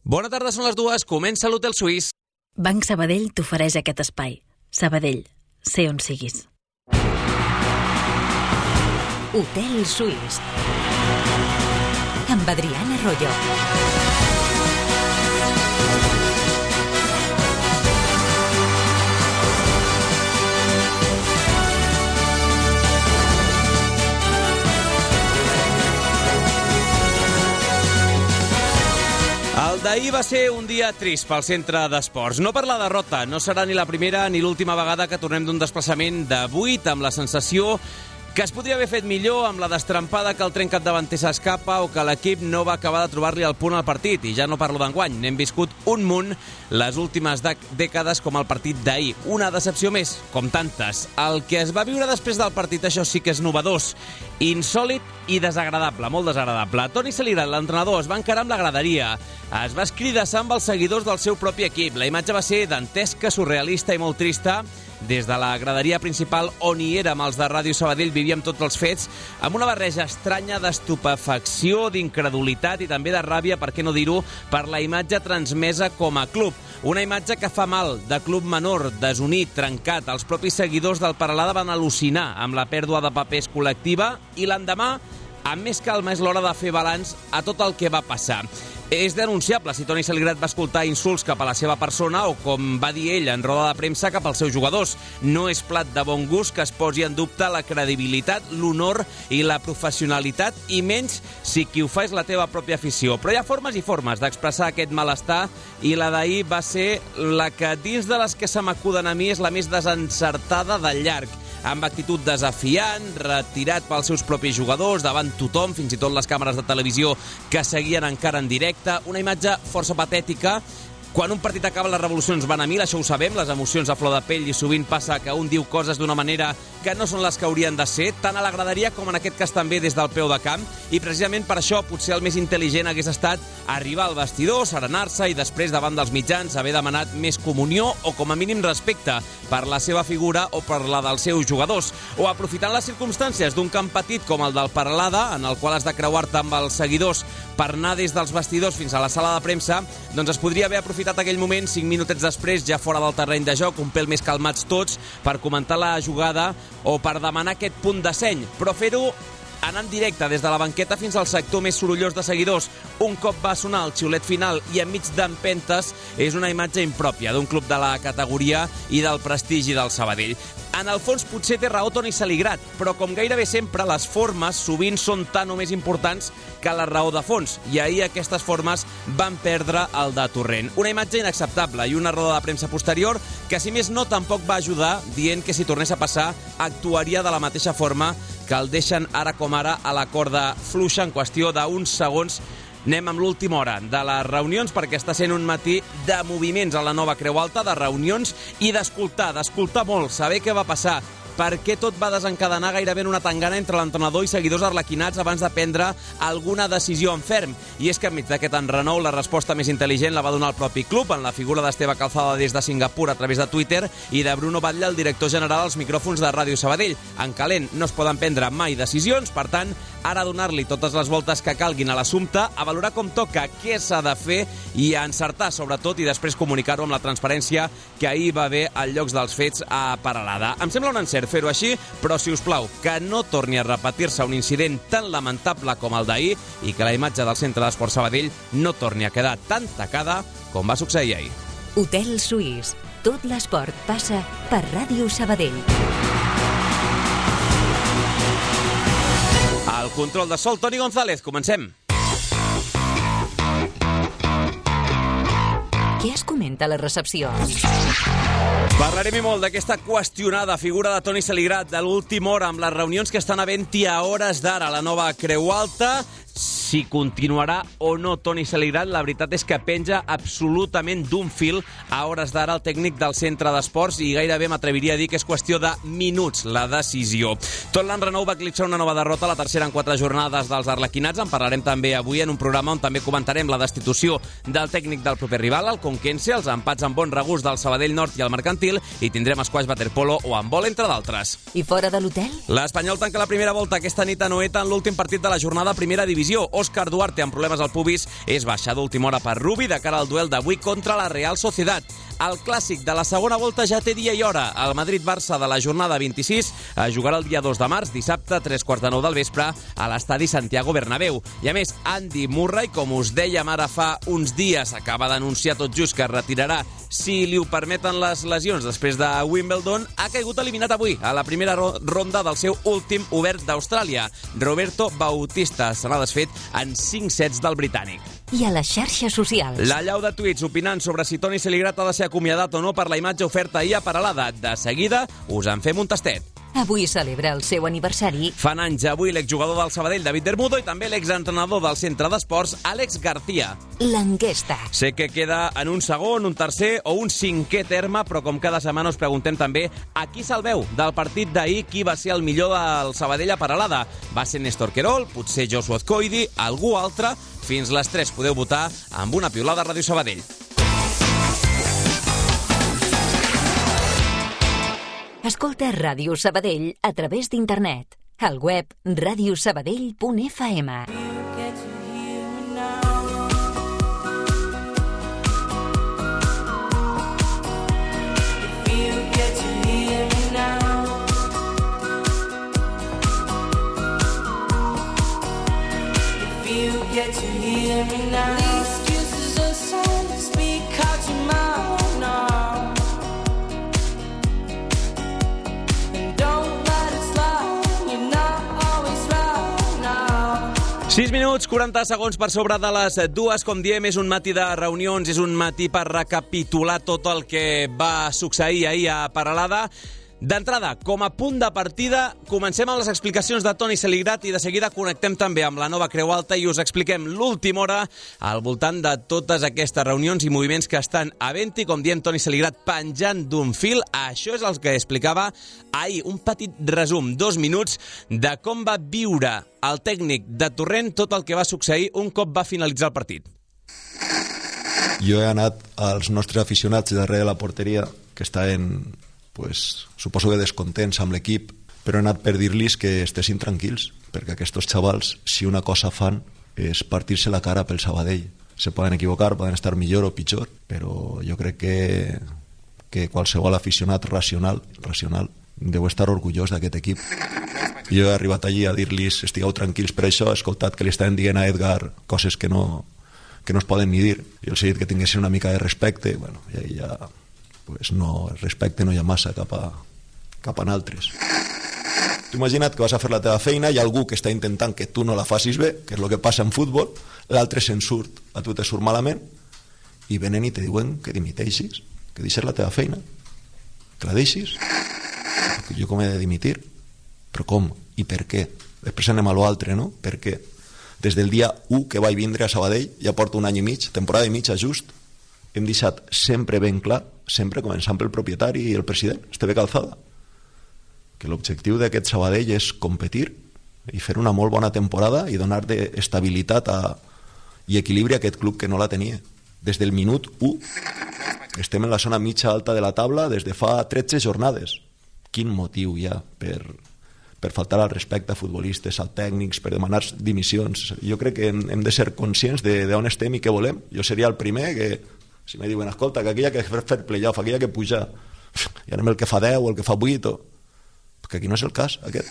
Bona tarda, són les 2, comença l'Hotel Suís. Banc Sabadell t'ofereix aquest espai. Sabadell, sé on siguis. Hotel Suís amb Adriana Royo. El d'ahir va ser un dia trist pel centre d'esports. No per la derrota, no serà ni la primera ni l'última vegada que tornem d'un desplaçament de 8 amb la sensació que es podria haver fet millor amb la destrampada que el tren capdavanter s'escapa o que l'equip no va acabar de trobar-li el punt al partit. I ja no parlo d'enguany, n'hem viscut un munt les últimes dècades com el partit d'ahir. Una decepció més, com tantes. El que es va viure després del partit, això sí que és novedós, insòlit i desagradable, molt desagradable. Toni Saligrat, l'entrenador, es va encarar amb la graderia. Es va escridassar amb els seguidors del seu propi equip. La imatge va ser dantesca, surrealista i molt trista. Des de la graderia principal, on hi érem els de Ràdio Sabadell, vivíem tots els fets amb una barreja estranya d'estupefacció, d'incredulitat i també de ràbia, per què no dir-ho, per la imatge transmesa com a club. Una imatge que fa mal, de club menor, desunit, trencat. Els propis seguidors del Peralada van al·lucinar amb la pèrdua de papers col·lectiva i l'endemà, amb més calma, és l'hora de fer balanç a tot el que va passar. És denunciable si Toni Saligrat va escoltar insults cap a la seva persona o, com va dir ell en roda de premsa, cap als seus jugadors. No és plat de bon gust que es posi en dubte la credibilitat, l'honor i la professionalitat, i menys si qui ho fa és la teva pròpia afició. Però hi ha formes i formes d'expressar aquest malestar, i la d'ahir va ser la que, dins de les que se m'acuden a mi, és la més desencertada de llarg. Amb actitud desafiant, retirat pels seus propis jugadors, davant tothom, fins i tot les càmeres de televisió que seguien encara en directe. Una imatge força patètica. Quan un partit acaba, les revolucions van a mil, això ho sabem, les emocions a flor de pell, i sovint passa que un diu coses d'una manera que no són les que haurien de ser, tant a la graderia com en aquest cas també des del peu de camp, i precisament per això potser el més intel·ligent hagués estat arribar al vestidor, serenar-se i després davant dels mitjans haver demanat més comunió o com a mínim respecte per la seva figura o per la dels seus jugadors, o aprofitant les circumstàncies d'un camp petit com el del Peralada, en el qual has de creuar-te amb els seguidors per anar des dels vestidors fins a la sala de premsa, doncs es podria haver aprofitat aquell moment 5 minutets després, ja fora del terreny de joc, un pèl més calmats tots, per comentar la jugada o per demanar aquest punt de seny, però fer-ho anant directe des de la banqueta fins al sector més sorollós de seguidors. Un cop va sonar el xiulet final i enmig d'empentes, és una imatge impròpia d'un club de la categoria i del prestigi del Sabadell. En el fons potser té raó Toni Saligrat, però com gairebé sempre, les formes sovint són tan o més importants que la raó de fons, i ahir aquestes formes van perdre el de torrent. Una imatge inacceptable i una roda de premsa posterior que, si més no, tampoc va ajudar, dient que si tornés a passar actuaria de la mateixa forma que el deixen ara com ara a la corda fluixa en qüestió d'uns segons. Anem amb l'última hora de les reunions, perquè està sent un matí de moviments a la nova Creu Alta, de reunions i d'escoltar molt, saber què va passar, per què tot va desencadenar gairebé en una tangana entre l'entrenador i seguidors arlequinats abans de prendre alguna decisió en ferm. I és que enmig d'aquest enrenou, la resposta més intel·ligent la va donar el propi club, en la figura d'Esteve Calzada des de Singapur a través de Twitter i de Bruno Batlle, el director general, als micròfons de Ràdio Sabadell. En calent no es poden prendre mai decisions, per tant, ara donar-li totes les voltes que calguin a l'assumpte, a valorar com toca, què s'ha de fer i a encertar, sobretot, i després comunicar-ho amb la transparència que ahir va haver als llocs dels fets a Peralada. Em sembla un encert fer-ho així, però, si us plau, que no torni a repetir-se un incident tan lamentable com el d'ahir i que la imatge del Centre d'Esport Sabadell no torni a quedar tan tacada com va succeir ahir. Hotel Suís. Tot l'esport passa per Ràdio Sabadell. Al control de sol, Toni González. Comencem. Què es comenta a la recepció? Parlarem i molt d'aquesta qüestionada figura de Toni Saligrat de l'última hora amb les reunions que estan havent-hi a hores d'ara a la nova Creu Alta. Si continuarà o no Toni Saligrat, la veritat és que penja absolutament d'un fil a hores d'ara el tècnic del Centre d'Esports, i gairebé m'atreviria a dir que és qüestió de minuts la decisió. Tot l'enrenou va eclipsar una nova derrota, la tercera en 4 jornades dels arlequinats. En parlarem també avui en un programa on també comentarem la destitució del tècnic del proper rival, el Conquense, els empats amb bon regust del Sabadell Nord i el Mercantil, i tindrem squash, waterpolo o handbol, entre d'altres. I fora de l'hotel? L'Espanyol tanca la primera volta aquesta nit a Noeta en l'últim partit de la jornada a primera divisió. Òscar Duarte, amb problemes al pubis, és baixada d'última hora per Rubi de cara al duel d'avui contra la Real Sociedad. El clàssic de la segona volta ja té dia i hora. El Madrid-Barça de la jornada 26 es jugarà el dia 2 de març, dissabte, 3:45 del vespre, a l'estadi Santiago Bernabéu. I a més, Andy Murray, com us dèiem ara fa uns dies, acaba d'anunciar tot just que es retirarà si li ho permeten les lesions després de Wimbledon, ha caigut eliminat avui a la primera ronda del seu últim obert d'Austràlia. Roberto Bautista se n'ha desfet en 5 sets del britànic. I a les xarxes socials. La llau de tuits opinant sobre si Toni Celigrat ha de ser acomiadat o no per la imatge oferta ahir a Peralada. De seguida us en fem un tastet. Avui celebra el seu aniversari. Fan anys avui l'exjugador del Sabadell, David Bermudo, i també l'exentrenador del centre d'esports, Àlex García. L'enquesta. Sé que queda en un segon, un tercer o un cinquè terme, però com cada setmana us preguntem també a qui se'l veu del partit d'ahir, qui va ser el millor del Sabadell a Peralada. Va ser Néstor Querol, potser Joshua Azcoidi, algú altre? Fins les 3 podeu votar amb una piulada a Ràdio Sabadell. Escolta Ràdio Sabadell a través d'internet. Al web radiosabadell.fm. Get to hear me now. These excuses are so to speak out your mouth now. And don't let it slide. You're not always right now. 6 minuts, 40 segons per sobre de les 2. Com diem, és un matí de reunions, és un matí per recapitular tot el que va succeir ahir a Peralada. D'entrada, com a punt de partida, comencem amb les explicacions de Toni Celigrat i de seguida connectem també amb la nova Creu Alta i us expliquem l'última hora al voltant de totes aquestes reunions i moviments que estan havent-hi. Com diem, Toni Celigrat penjant d'un fil. Això és el que explicava ahir. Un petit resum, 2 minuts, de com va viure el tècnic de Torrent tot el que va succeir un cop va finalitzar el partit. Jo he anat als nostres aficionats darrere de la porteria, que estaven, suposo que descontents amb l'equip, però he anat per dir-los que estessin tranquils, perquè aquests xavals, si una cosa fan, és partir-se la cara pel Sabadell. Se poden equivocar, poden estar millor o pitjor, però jo crec que qualsevol aficionat racional deu estar orgullós d'aquest equip. Jo he arribat allí a dir-los estigueu tranquils per això, he escoltat que li estaven dient a Edgar coses que no es poden ni dir. Jo els he dit que tinguessin una mica de respecte, i ahí ja no, respecte no hi ha massa cap a altres. Tu imagina't que vas a fer la teva feina, hi ha algú que està intentant que tu no la facis bé, que és el que passa en futbol, l'altre se'n surt, a tu te surt malament, i venen i te diuen que dimiteixis, que deixes la teva feina, que la deixis. Jo com he de dimitir? Però com? I per què? Després anem a l'altre, no? Per què? Des del dia 1 que vaig vindre a Sabadell, ja porto 1 any i mig, temporada i mitja just, hem deixat sempre ben clar, sempre començant pel propietari i el president, Esteve Calzada, que l'objectiu d'aquest Sabadell és competir i fer una molt bona temporada i donar estabilitat i equilibri a aquest club que no la tenia. Des del minut 1 estem en la zona mitja alta de la taula des de fa 13 jornades. Quin motiu hi ha per faltar al respecte a futbolistes, a tècnics, per demanar dimissions? Jo crec que hem de ser conscients d'on estem i què volem. Jo seria el primer que, si me diuen, escolta, que aquí hi ha que fer playoff, aquí hi ha que pujar, i anem el que fa 10 o el que fa 8, perquè aquí no és el cas, aquest.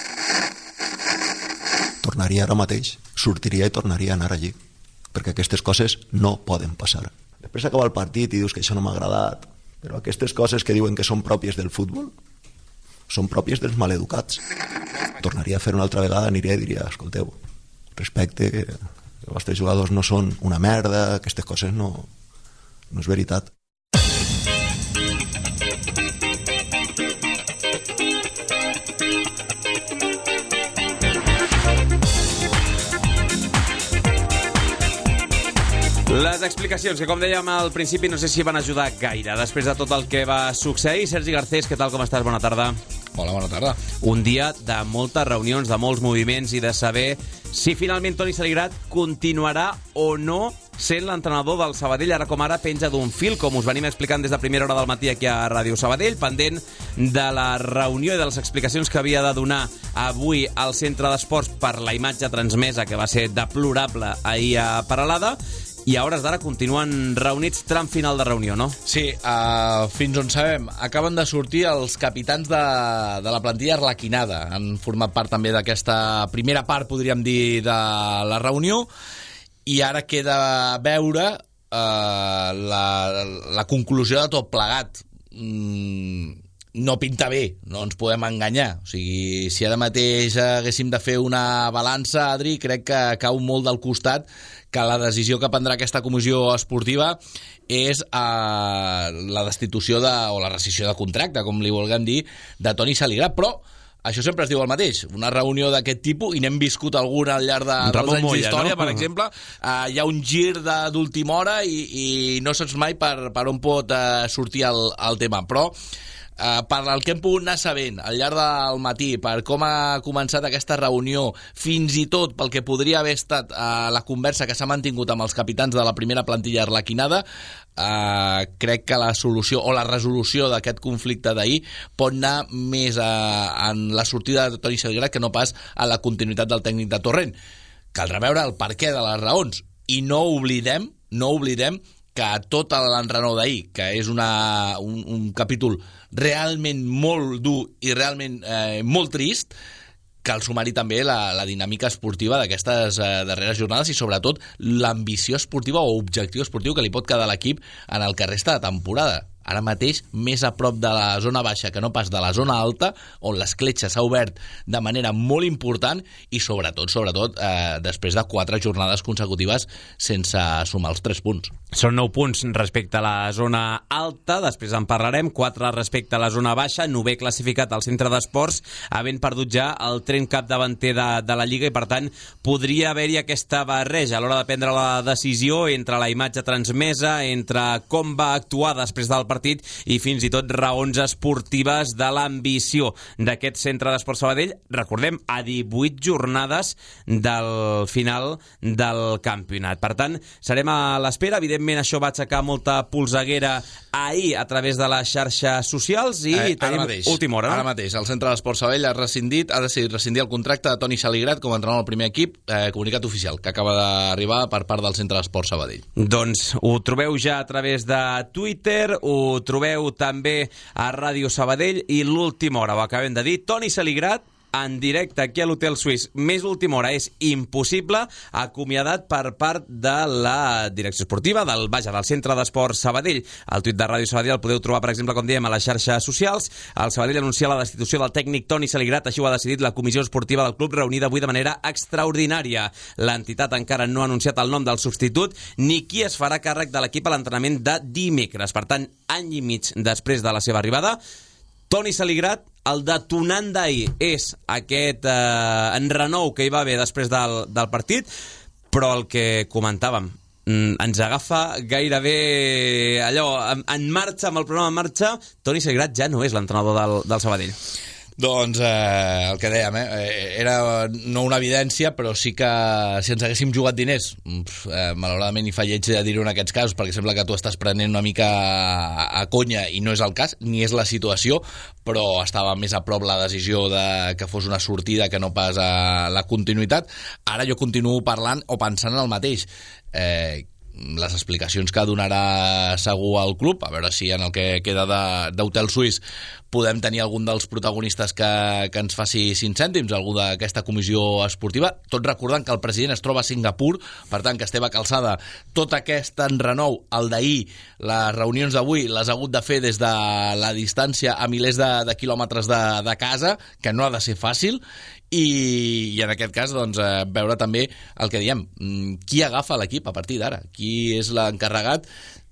Tornaria ara mateix, sortiria i tornaria a anar allí, perquè aquestes coses no poden passar. Després acaba el partit i dius que això no m'ha agradat, però aquestes coses que diuen que són pròpies del futbol són pròpies dels maleducats. Tornaria a fer una altra vegada, aniria i diria, escolteu, respecte, que els vostres jugadors no són una merda, aquestes coses no és veritat. Les explicacions, que com dèiem al principi, no sé si van ajudar gaire després de tot el que va succeir. Sergi Garcés, què tal, com estàs? Bona tarda. Hola, bona tarda. Un dia de moltes reunions, de molts moviments i de saber si finalment Toni Saligrat continuarà o no sent l'entrenador del Sabadell. Ara com ara penja d'un fil, com us venim explicant des de primera hora del matí aquí a Ràdio Sabadell, pendent de la reunió i de les explicacions que havia de donar avui al centre d'esports per la imatge transmesa, que va ser deplorable ahir a Peralada. I a hores d'ara continuen reunits, tram final de reunió, no? Sí, fins on sabem, acaben de sortir els capitans de la plantilla arlequinada. Han format part també d'aquesta primera part, podríem dir, de la reunió, i ara queda veure la conclusió de tot plegat. No pinta bé, no ens podem enganyar. O sigui, si ara mateix haguéssim de fer una balança, Adri, crec que cau molt del costat que la decisió que prendrà aquesta comissió esportiva és la destitució o la rescissió de contracte, com li vulguem dir, de Toni Saligrat. Però això sempre es diu el mateix. Una reunió d'aquest tipus, i n'hem viscut alguna al llarg dels anys d'història, no? Per exemple, hi ha un gir d'última hora i no saps mai per on pot sortir el tema. Però per el que hem pogut anar sabent al llarg del matí, per com ha començat aquesta reunió, fins i tot pel que podria haver estat la conversa que s'ha mantingut amb els capitans de la primera plantilla arlequinada, crec que la solució o la resolució d'aquest conflicte d'ahir pot anar més en la sortida de Toni Saligrat que no pas a la continuïtat del tècnic de Torrent. Caldrà veure el perquè de les raons, i no oblidem que tot l'enrenou d'ahir, que és un capítol realment molt dur i realment molt trist, cal sumar-hi també la dinàmica esportiva d'aquestes darreres jornades i sobretot l'ambició esportiva o objectiu esportiu que li pot quedar a l'equip en el que resta de temporada. Ara mateix més a prop de la zona baixa que no pas de la zona alta, on l'escletxa s'ha obert de manera molt important i sobretot després de 4 jornades consecutives sense sumar els 3 punts. Són 9 punts respecte a la zona alta, després en parlarem, 4 respecte a la zona baixa, 9è classificat al centre d'esports, havent perdut ja el tren capdavanter de la Lliga, i per tant podria haver-hi aquesta barreja a l'hora de prendre la decisió entre la imatge transmesa, entre com va actuar després del partit i fins i tot raons esportives de l'ambició d'aquest centre d'esports Sabadell. Recordem, a 18 jornades del final del campionat. Per tant, serem a l'espera. Evidentment, això va aixecar molta polseguera ahir a través de les xarxes socials i tenim última hora. Ara mateix, el centre d'esports Sabadell ha decidit rescindir el contracte de Toni Saligrat com a entrenador del primer equip, comunicat oficial que acaba d'arribar per part del centre d'esports Sabadell. Doncs ho trobeu ja a través de Twitter, ho trobeu també a Ràdio Sabadell, i l'última hora, ho acabem de dir, Toni Saligrat en directe aquí a l'Hotel Suís. Més última hora, és impossible, acomiadat per part de la direcció esportiva del centre d'esports Sabadell. El tuit de Ràdio Sabadell el podeu trobar, per exemple, com dèiem, a les xarxes socials. El Sabadell anuncia la destitució del tècnic Toni Saligrat, així ho ha decidit la comissió esportiva del club, reunida avui de manera extraordinària. L'entitat encara no ha anunciat el nom del substitut ni qui es farà càrrec de l'equip a l'entrenament de dimecres. Per tant, any i mig després de la seva arribada, Toni Saligrat, el detonant d'ahir és aquest enrenou que hi va haver després del partit, però el que comentàvem, ens agafa gairebé allò en marxa, amb el programa en marxa. Toni Saligrat ja no és l'entrenador del Sabadell. Doncs el que dèiem, era no una evidència, però sí que si ens haguéssim jugat diners, malauradament hi fa lleig de dir-ho en aquests casos, perquè sembla que tu estàs prenent una mica a conya i no és el cas, ni és la situació, però estava més a prop la decisió de que fos una sortida que no pas a la continuïtat. Ara jo continuo parlant o pensant en el mateix. Les explicacions que donarà segur al club, a veure si en el que queda d'Hotel Suís podem tenir algun dels protagonistes que ens faci 5 cèntims, algú d'aquesta comissió esportiva, tot recordant que el president es troba a Singapur, per tant que Esteve Calçada tot aquest enrenou, el d'ahir, les reunions d'avui les ha hagut de fer des de la distància a milers de quilòmetres de casa, que no ha de ser fàcil, i en aquest cas doncs, veure també el que diem, qui agafa l'equip a partir d'ara, qui és l'encarregat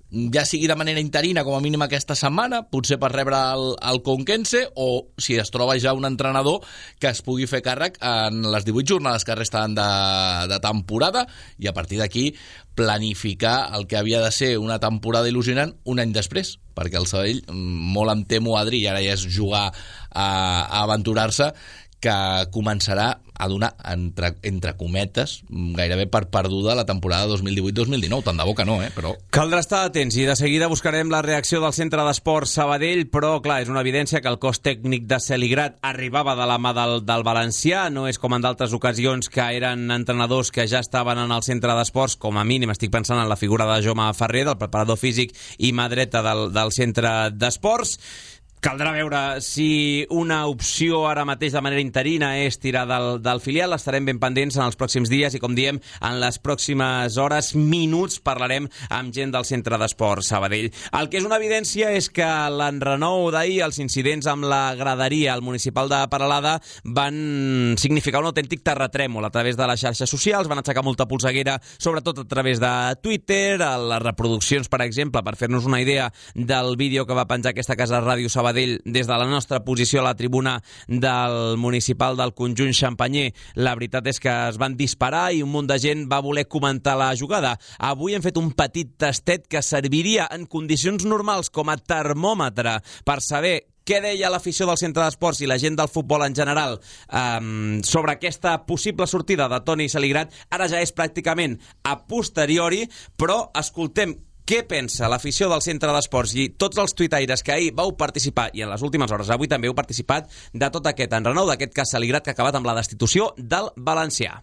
ja sigui de manera interina com a mínim aquesta setmana, potser per rebre el Conquense, o si es troba ja un entrenador que es pugui fer càrrec en les 18 jornades que resten de temporada, i a partir d'aquí planificar el que havia de ser una temporada il·lusionant un any després, perquè el Sabadell, molt em temo, Adri, i ara ja és jugar a aventurar-se, que començarà a donar, entre cometes, gairebé per perduda la temporada 2018-2019. Tant de bo que no, però... Caldrà estar atents i de seguida buscarem la reacció del Centre d'Esports Sabadell, però, clar, és una evidència que el cos tècnic de Celigrat arribava de la mà del valencià, no és com en d'altres ocasions que eren entrenadors que ja estaven en el Centre d'Esports, com a mínim estic pensant en la figura de Jaume Ferrer, del preparador físic i mà dreta del Centre d'Esports. Caldrà veure si una opció ara mateix de manera interina és tirar del filial. Estarem ben pendents en els pròxims dies i, com diem, en les pròximes hores, minuts, parlarem amb gent del Centre d'Esports Sabadell. El que és una evidència és que l'enrenou d'ahir, els incidents amb la graderia al municipal de Peralada, van significar un autèntic terratrèmol a través de les xarxes socials, van aixecar molta polseguera, sobretot a través de Twitter, a les reproduccions, per exemple, per fer-nos una idea del vídeo que va penjar aquesta casa Ràdio Sabadell des de la nostra posició a la tribuna del municipal del conjunt xampanyer. La veritat és que es van disparar i un munt de gent va voler comentar la jugada. Avui hem fet un petit tastet que serviria en condicions normals com a termòmetre per saber què deia l'afició del Centre d'Esports i la gent del futbol en general sobre aquesta possible sortida de Toni Celigrat. Ara ja és pràcticament a posteriori, però escoltem què pensa l'afició del Centre d'Esports i tots els tuitaires que ahir vau participar, i en les últimes hores avui també heu participat, de tot aquest enrenou, d'aquest cas Celigrat que ha acabat amb la destitució del valencià.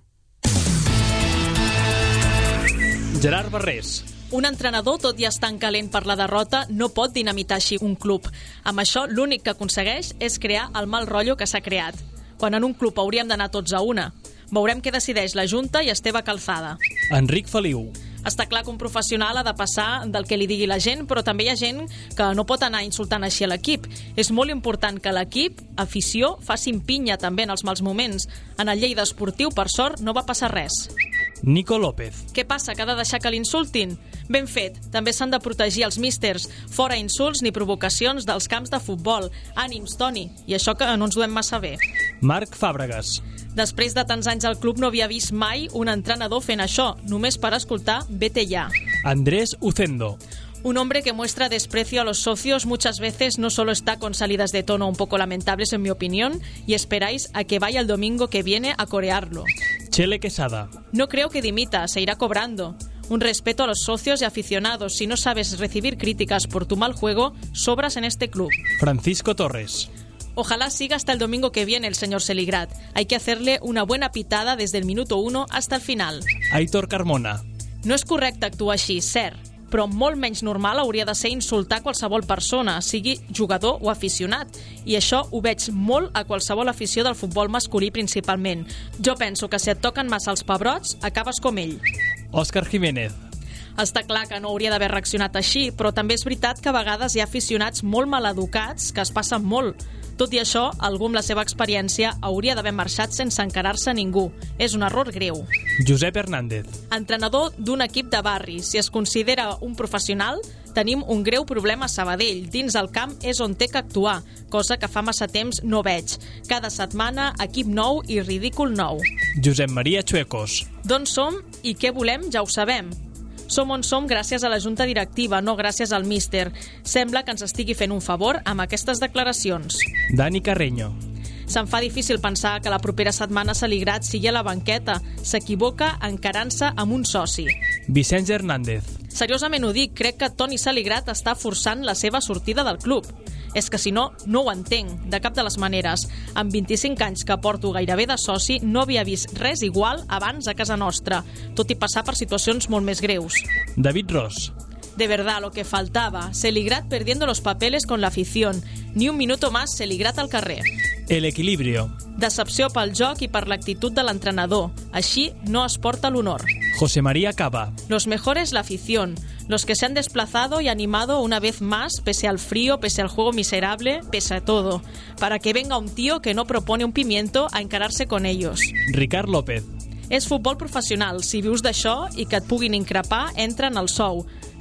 Gerard Barrés. Un entrenador, tot i estant calent per la derrota, no pot dinamitar així un club. Amb això, l'únic que aconsegueix és crear el mal rotllo que s'ha creat, quan en un club hauríem d'anar tots a una. Veurem què decideix la Junta i Esteve Calzada. Enric Feliu. Està clar que un professional ha de passar del que li digui la gent, però també hi ha gent que no pot anar insultant així a l'equip. És molt important que l'equip, afició, facin pinya també en els mals moments. En el Lleida esportiu, per sort, no va passar res. Nico López. Què passa, que ha de deixar que l'insultin? Ben fet, també s'han de protegir els místers. Fora insults ni provocacions dels camps de futbol. Ànims, Toni, i això que no ens duem massa bé. Marc Fàbregas. Després de tants anys al club no havia vist mai un entrenador fent això, només per escoltar vete ya. Andrés Ucendo. Un hombre que muestra desprecio a los socios muchas veces no solo está con salidas de tono un poco lamentables en mi opinión y esperáis a que vaya el domingo que viene a corearlo. Chele Quesada. No creo que dimita, se irá cobrando. Un respeto a los socios y aficionados. Si no sabes recibir críticas por tu mal juego, sobras en este club. Francisco Torres. Ojalá siga hasta el domingo que viene el señor Celigrat. Hay que hacerle una buena pitada desde el minuto 1 hasta el final. Aitor Carmona. No és correcte actuar així, cert, però molt menys normal hauria de ser insultar qualsevol persona, sigui jugador o aficionat. I això ho veig molt a qualsevol afició del futbol masculí principalment. Jo penso que si et toquen massa els pebrots, acabes com ell. Òscar Jiménez. Està clar que no hauria d'haver reaccionat així, però també és veritat que a vegades hi ha aficionats molt maleducats que es passen molt. Tot i això, algú amb la seva experiència hauria d'haver marxat sense encarar-se a ningú. És un error greu. Josep Hernández. Entrenador d'un equip de barri. Si es considera un professional, tenim un greu problema a Sabadell. Dins el camp és on té que actuar, cosa que fa massa temps no veig. Cada setmana, equip nou i ridícul nou. Josep Maria Chuecos. D'on som i què volem ja ho sabem. Som on som gràcies a la junta directiva, no gràcies al míster. Sembla que ens estigui fent un favor amb aquestes declaracions. Dani Carreño. Se'm fa difícil pensar que la propera setmana Celigrat sigui a la banqueta. S'equivoca encarant-se amb un soci. Vicenç Hernández. Seriosament ho dic, crec que Toni Celigrat està forçant la seva sortida del club. És que si no, no ho entenc, de cap de les maneres. Amb 25 anys que porto gairebé de soci, no havia vist res igual abans a casa nostra, tot i passar per situacions molt més greus. David Ross. De verdad, lo que faltaba. Celigrat perdiendo los papeles con la afición. Ni un minuto más Celigrat al carrer. El equilibrio. Decepció pel joc i per l'actitud de l'entrenador. Així no es porta l'honor. José María Cava. Los mejores la afición. Los que se han desplazado y animado una vez más, pese al frío, pese al juego miserable, pese a todo. Para que venga un tío que no propone un pimiento a encararse con ellos. Ricard López. És futbol professional. Si vius d'això i que et puguin increpar, entra en el sou.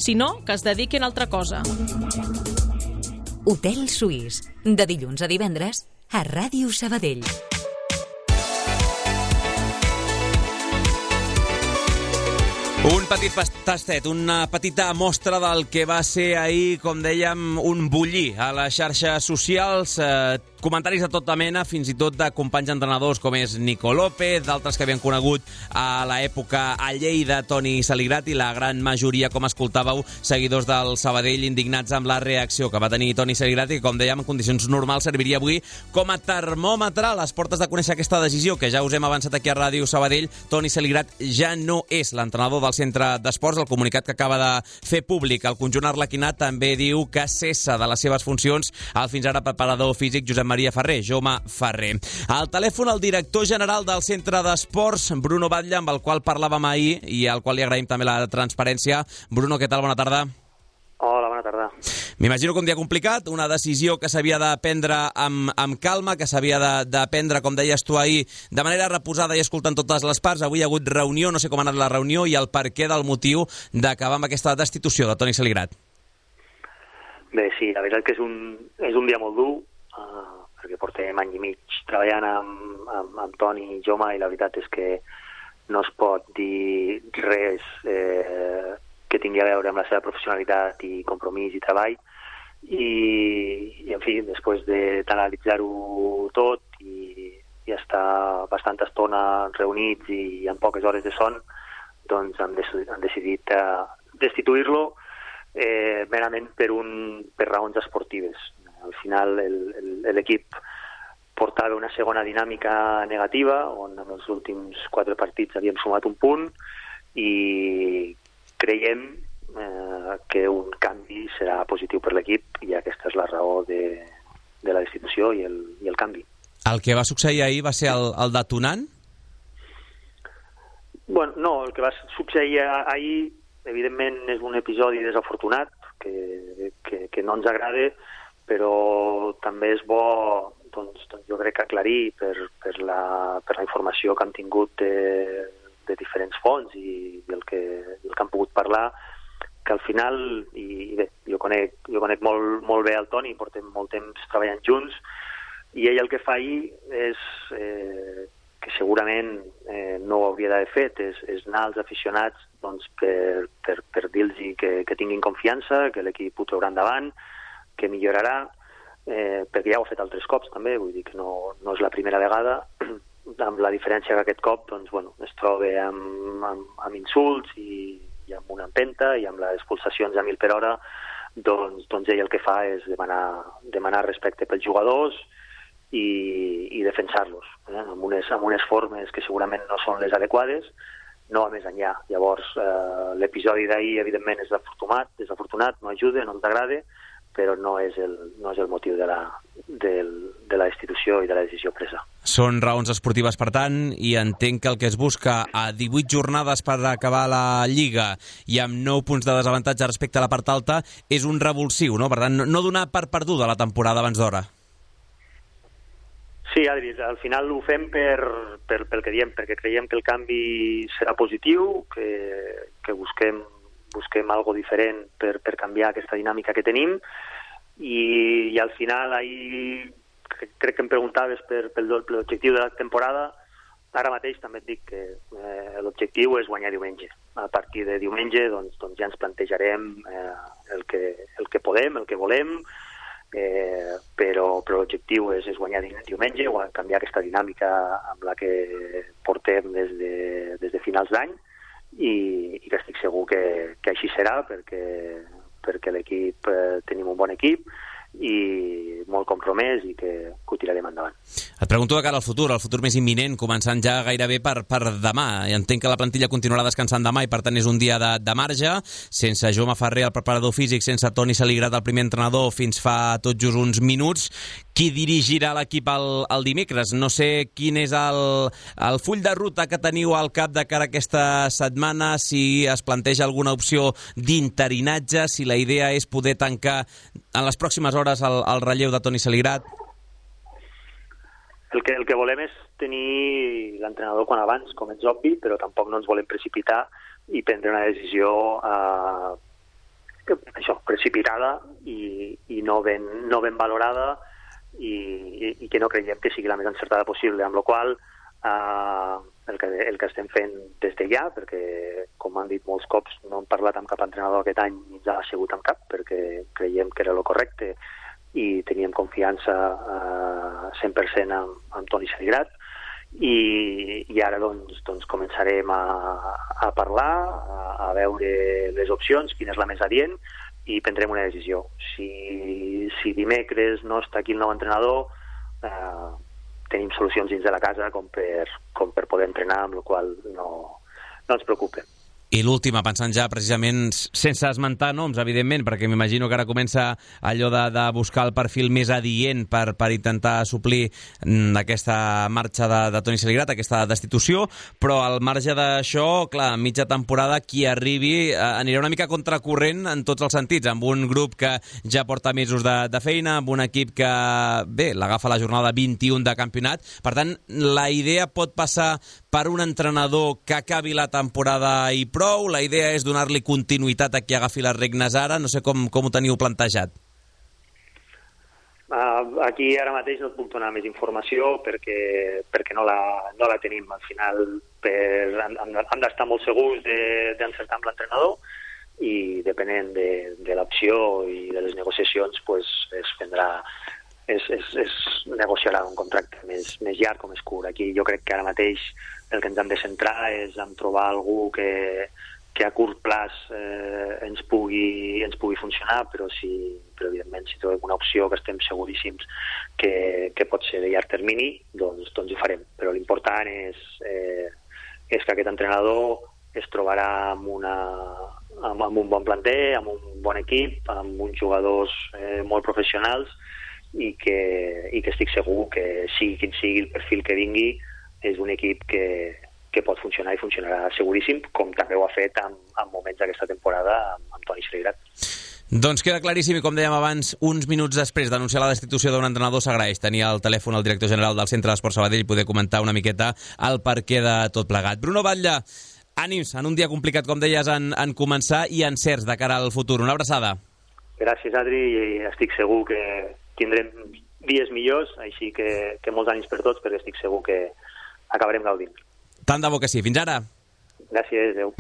sinó que es dediquin a altra cosa. Hotel Suís, de dilluns a divendres, a Ràdio Sabadell. Un petit tastet, una petita mostra del que va ser ahir, com dèiem, un bullir a les xarxes socials, comentaris de tota mena, fins i tot de companys entrenadors com és Nico López, d'altres que havien conegut a l'època a Lleida, Toni Saligrat, i la gran majoria, com escoltàveu, seguidors del Sabadell indignats amb la reacció que va tenir Toni Saligrat i que, com dèiem, en condicions normals serviria avui com a termòmetre a les portes de conèixer aquesta decisió, que ja us hem avançat aquí a Ràdio Sabadell. Toni Saligrat ja no és l'entrenador del centre d'esports. El comunicat que acaba de fer públic el conjunt arlequinat també diu que cessa de les seves funcions el fins ara preparador físic Josep Maria Ferrer, Jaume Ferrer. Al telèfon el director general del centre d'esports, Bruno Batlle, amb el qual parlàvem ahir i al qual li agraïm també la transparència. Bruno, què tal? Bona tarda. Hola, bona tarda. M'imagino que un dia complicat, una decisió que s'havia de prendre amb calma, que s'havia de prendre, com deies tu ahir, de manera reposada i escoltant totes les parts. Avui hi ha hagut reunió, no sé com ha anat la reunió i el perquè del motiu d'acabar amb aquesta destitució de Toni Saligrat. Bé, sí, la veritat que és un dia molt dur, perquè portem any i mig treballant amb Toni i Jaume, i la veritat és que no es pot dir res que tingui a veure amb la seva professionalitat i compromís i treball, i en fi, després d'analitzar-ho tot i estar bastanta estona reunits i amb poques hores de son, doncs han decidit destituir-lo merament per raons esportives. Al final l'equip portava una segona dinàmica negativa, on en els últims 4 partits havíem sumat un punt, i creiem que un canvi serà positiu per l'equip, i aquesta és la raó de la destitució i el canvi. El que va succeir ahir va ser el detonant? Bueno, no, el que va succeir ahir evidentment és un episodi desafortunat que no ens agrada, però també és bo, doncs jo crec que aclarir per la informació que hem tingut de diferents fonts i el que han pogut parlar, que al final, i bé, jo conec molt bé el Toni, portem molt temps treballant junts, i ell el que fa ahir és que segurament no ho hauria d'haver fet, és anar als aficionats doncs, per dir-los que tinguin confiança, que l'equip ho traurà endavant, que millorarà, perquè ja ho ha fet altres cops també, vull dir que no és la primera vegada, amb la diferència que aquest cop doncs, bueno, es troba amb insults i amb una empenta i amb les pulsacions a 1000 per hora, doncs ell el que fa és demanar respecte pels jugadors i defensar-los amb unes formes que segurament no són les adequades, no va més enllà. Llavors l'episodi d'ahir evidentment és desafortunat, no ajuda, no ens agrada, però no és el motiu de la destitució i de la decisió presa. Són raons esportives, per tant, i entenc que el que es busca a 18 jornades per acabar la Lliga i amb 9 punts de desavantatge respecte a la part alta és un revulsiu, no? Per tant, no donar per perduda la temporada abans d'hora. Sí, Adri, al final ho fem pel que diem, perquè creiem que el canvi serà positiu, que busquem algo diferent per canviar aquesta dinàmica que tenim, i al final ahir crec que em preguntaves per l'objectiu de la temporada. Ara mateix també et dic que l'objectiu és guanyar diumenge. A partir de diumenge doncs ja ens plantejarem el que podem, el que volem, però l'objectiu és guanyar diumenge, canviar aquesta dinàmica amb la que portem des de finals d'any, i que estic segur que així serà, perquè l'equip tenim un bon equip i molt compromès i que ho tirarem endavant. Et pregunto de cara al futur més imminent, començant ja gairebé per demà. Entenc que la plantilla continuarà descansant demà i per tant és un dia de marge, sense Jaume Ferrer, el preparador físic, sense Toni Saligrat, el primer entrenador, fins fa tot just uns minuts. Qui dirigirà l'equip el dimecres? No sé quin és el full de ruta que teniu al cap de cara a aquesta setmana, si es planteja alguna opció d'interinatge, si la idea és poder tancar en les pròximes hores el relleu de Toni Saligrat. El que volem és tenir l'entrenador quan abans, com és obvi, però tampoc no ens volem precipitar i prendre una decisió precipitada i no ben valorada i que no creiem que sigui la més encertada possible, amb la qual el que estem fent des de ja, perquè com han dit molts cops no hem parlat amb cap entrenador aquest any ni ens ha assegut amb cap, perquè creiem que era el correcte i teníem confiança 100% amb Toni Saligrat i ara doncs començarem a parlar, a veure les opcions, quina és la més adient i prendrem una decisió. Si dimecres no està aquí el nou entrenador, tenim solucions dins de la casa com per poder entrenar, amb la qual no ens preocupen. I l'última, pensant ja precisament sense esmentar noms, evidentment, perquè m'imagino que ara comença allò de buscar el perfil més adient per intentar suplir aquesta marxa de Toni Saligrat, aquesta destitució, però al marge d'això, clar, mitja temporada, qui arribi anirà una mica contracorrent en tots els sentits, amb un grup que ja porta mesos de feina, amb un equip que, bé, l'agafa la jornada 21 de campionat. Per tant, la idea pot passar per un entrenador que acabi la temporada i prou, la idea és donar-li continuïtat a qui agafi les regnes ara, no sé com ho teniu plantejat. Aquí ara mateix no et puc donar més informació perquè no la tenim. Al final hem d'estar molt segurs d'encertar amb l'entrenador i depenent de l'opció i de les negociacions es negociarà un contracte més llarg o més curt. Aquí jo crec que ara mateix el que ens hem de centrar és en trobar algú que a curt plaç ens pugui funcionar, però evidentment si trobem una opció que estem seguríssims que pot ser de llarg termini, doncs ho farem. Però l'important és que aquest entrenador es trobarà amb un bon planter, amb un bon equip, amb uns jugadors molt professionals i que estic segur que sigui quin sigui el perfil que vingui, és un equip que pot funcionar i funcionarà seguríssim, com també ho ha fet en moments d'aquesta temporada amb Toni Saligrat. Doncs queda claríssim i com dèiem abans, uns minuts després d'anunciar la destitució d'un entrenador s'agraeix tenir al telèfon el director general del Centre d'Esports Sabadell i poder comentar una miqueta el perquè de tot plegat. Bruno Batlle, ànims en un dia complicat, com deies, en començar i encerts de cara al futur. Una abraçada. Gràcies, Adri, i estic segur que tindrem dies millors, així que molts ànims per tots, perquè estic segur que acabarem gaudint. Tant de bo que sí. Fins ara. Gràcies, adeu.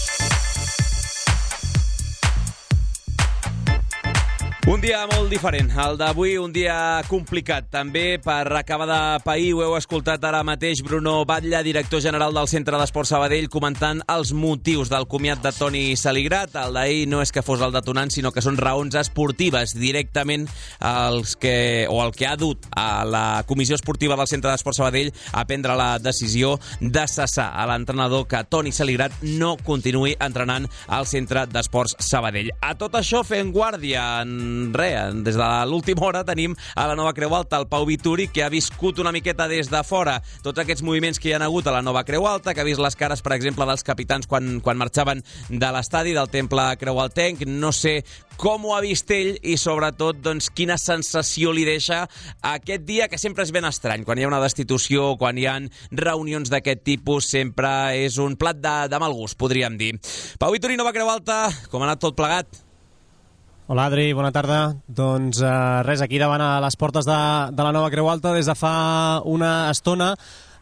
Un dia molt diferent, el d'avui, un dia complicat. També per acabar de pair, ho heu escoltat ara mateix, Bruno Batlle, director general del Centre d'Esports Sabadell, comentant els motius del comiat de Toni Saligrat. El d'ahir no és que fos el detonant, sinó que són raons esportives, directament el que ha dut a la Comissió Esportiva del Centre d'Esports Sabadell a prendre la decisió de cessar a l'entrenador que Toni Saligrat no continuï entrenant al Centre d'Esports Sabadell. A tot això fem guàrdia des de l'última hora tenim a la Nova Creu Alta el Pau Vituri, que ha viscut una miqueta des de fora tots aquests moviments que hi ha hagut a la Nova Creu Alta, que ha vist les cares, per exemple, dels capitans quan marxaven de l'estadi del Temple Creualtenc. No sé com ho ha vist ell i, sobretot, doncs, quina sensació li deixa aquest dia, que sempre és ben estrany. Quan hi ha una destitució, quan hi ha reunions d'aquest tipus, sempre és un plat de mal gust, podríem dir. Pau Vituri, Nova Creu Alta, com ha anat tot plegat? Hola, Adri, bona tarda. Doncs res, aquí davant a les portes de la Nova Creu Alta des de fa una estona.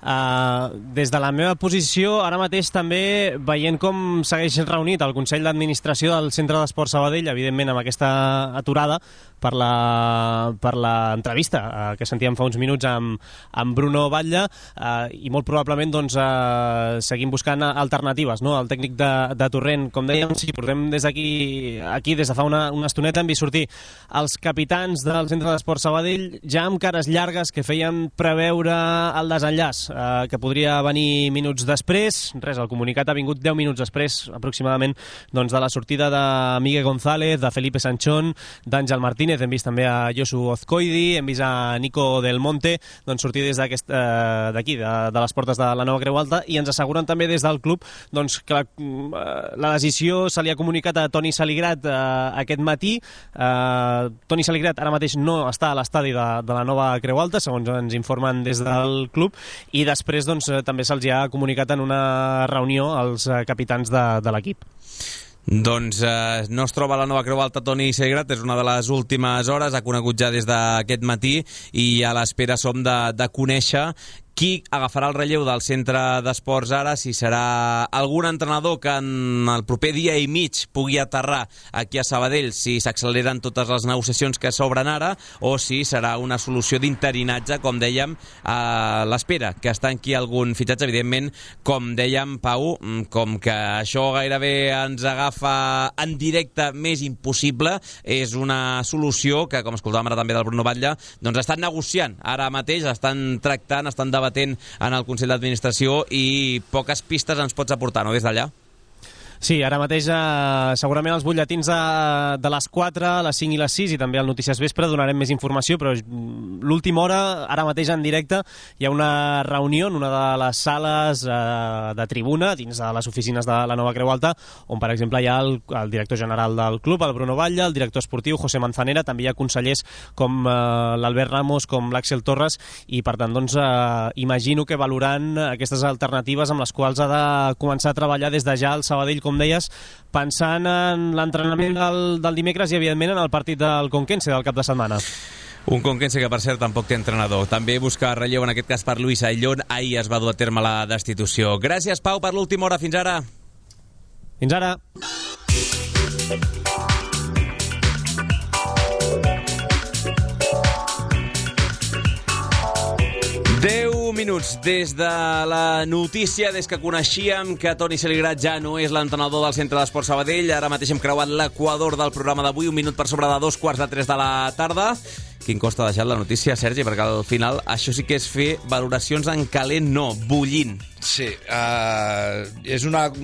Des de la meva posició, ara mateix també veient com segueix reunit el Consell d'Administració del Centre d'Esports Sabadell, evidentment amb aquesta aturada per l'entrevista que sentíem fa uns minuts amb Bruno Batlle, i molt probablement doncs, seguim buscant alternatives, no? El tècnic de Torrent, com dèiem, si portem des d'aquí des de fa una estoneta, hem vist sortir els capitans del Centre d'Esports Sabadell ja amb cares llargues que feien preveure el desenllaç que podria venir minuts després. Res, el comunicat ha vingut 10 minuts després aproximadament doncs, de la sortida de Miguel González, de Felipe Sanchón, d'Àngel Martínez, hem vist també a Josu Ozcoidi, hem vist a Nico Del Monte doncs, sortir des d'aquí, de les portes de la Nova Creu Alta, i ens asseguren també des del club doncs, que la decisió se li ha comunicat a Toni Saligrat aquest matí. Toni Saligrat ara mateix no està a l'estadi de la Nova Creu Alta, segons ens informen des del club, i després doncs, també se'ls ha comunicat en una reunió als capitans de l'equip. Doncs no es troba a la Nova Creu Alta Toni Saligrat, és una de les últimes hores, ha conegut ja des d'aquest matí i a l'espera som de conèixer qui agafarà el relleu del centre d'esports ara, si serà algun entrenador que en el proper dia i mig pugui aterrar aquí a Sabadell, si s'acceleren totes les negociacions que s'obren ara, o si serà una solució d'interinatge, com dèiem, a l'espera que es tanqui algun fitxatge. Evidentment, com dèiem, Pau, com que això gairebé ens agafa en directe, més impossible, és una solució que, com escoltàvem ara també del Bruno Batlle, doncs estan negociant ara mateix, estan tractant, estan debatent en el Consell d'Administració i poques pistes ens pots aportar, no, des d'allà? Sí, ara mateix segurament els butlletins de les 4, les 5 i les 6 i també al Notícies Vespre donarem més informació, però l'última hora, ara mateix en directe, hi ha una reunió en una de les sales de tribuna dins de les oficines de la Nova Creu Alta, on per exemple hi ha el director general del club, el Bruno Batlle, el director esportiu, José Manzanera, també hi ha consellers com l'Albert Ramos, com l'Àxel Torres, i per tant doncs imagino que valorant aquestes alternatives amb les quals ha de començar a treballar des de ja el Sabadell, com deies, pensant en l'entrenament del dimecres i, evidentment, en el partit del Conquense del cap de setmana. Un Conquense que, per cert, tampoc té entrenador. També busca relleu, en aquest cas, per Luis Ayllón. Ahir es va dur a terme la destitució. Gràcies, Pau, per l'última hora. Fins ara. Fins ara. 10 minuts des de la notícia, des que coneixíem que Toni Saligrat ja no és l'entrenador del Centre d'Esports Sabadell. Ara mateix hem creuat l'equador del programa d'avui, 1 minut per sobre de 2:45 de la tarda. Quin cost ha deixat la notícia, Sergi? Perquè al final això sí que és fer valoracions en calent, no, bullint. Sí, és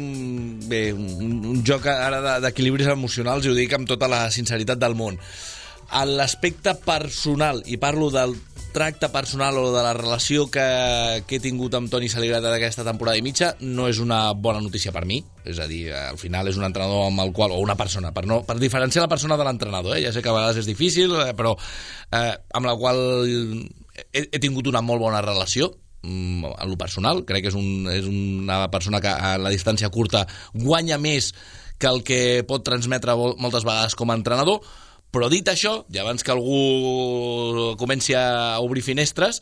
un joc ara d'equilibris emocionals, i ho dic amb tota la sinceritat del món. A l'aspecte personal, i parlo del tracte personal o de la relació que he tingut amb Toni Saligrat d'aquesta temporada i mitja, no és una bona notícia per mi. És a dir, al final és un entrenador amb el qual, o una persona, per diferenciar la persona de l'entrenador, ja sé que a vegades és difícil, però amb la qual he tingut una molt bona relació en lo personal. Crec que és una persona que a la distància curta guanya més que el que pot transmetre moltes vegades com a entrenador. Però dit això, i abans que algú comenci a obrir finestres,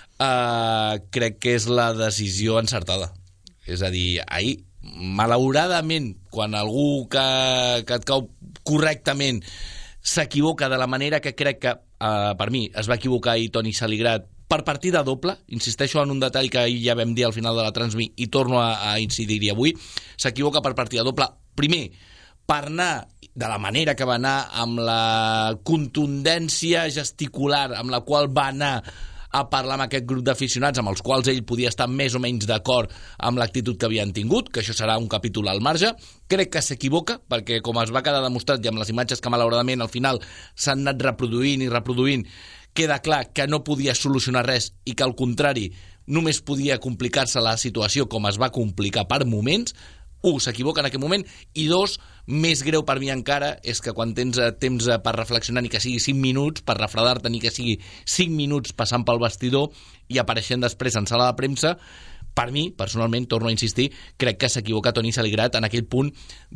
crec que és la decisió encertada. És a dir, ahir, malauradament, quan algú que et cau correctament s'equivoca de la manera que crec que, per mi, es va equivocar ahir Toni Saligrat per partida doble, insisteixo en un detall que ahir ja vam dir al final de la transmissió i torno a incidir-hi avui, s'equivoca per partida doble, primer, per anar de la manera que va anar, amb la contundència gesticular amb la qual va anar a parlar amb aquest grup d'aficionats, amb els quals ell podia estar més o menys d'acord amb l'actitud que havien tingut, que això serà un capítol al marge. Crec que s'equivoca, perquè com es va quedar demostrat, i amb les imatges que malauradament al final s'han anat reproduint, queda clar que no podia solucionar res i que al contrari només podia complicar-se la situació com es va complicar per moments. 1, s'equivoca en aquest moment, i 2, més greu per mi encara, és que quan tens temps per reflexionar, ni que sigui 5 minuts, per refredar-te, ni que sigui 5 minuts passant pel vestidor i apareixent després en sala de premsa, per mi, personalment, torno a insistir, crec que s'equivoca Toni Saligrat en aquell punt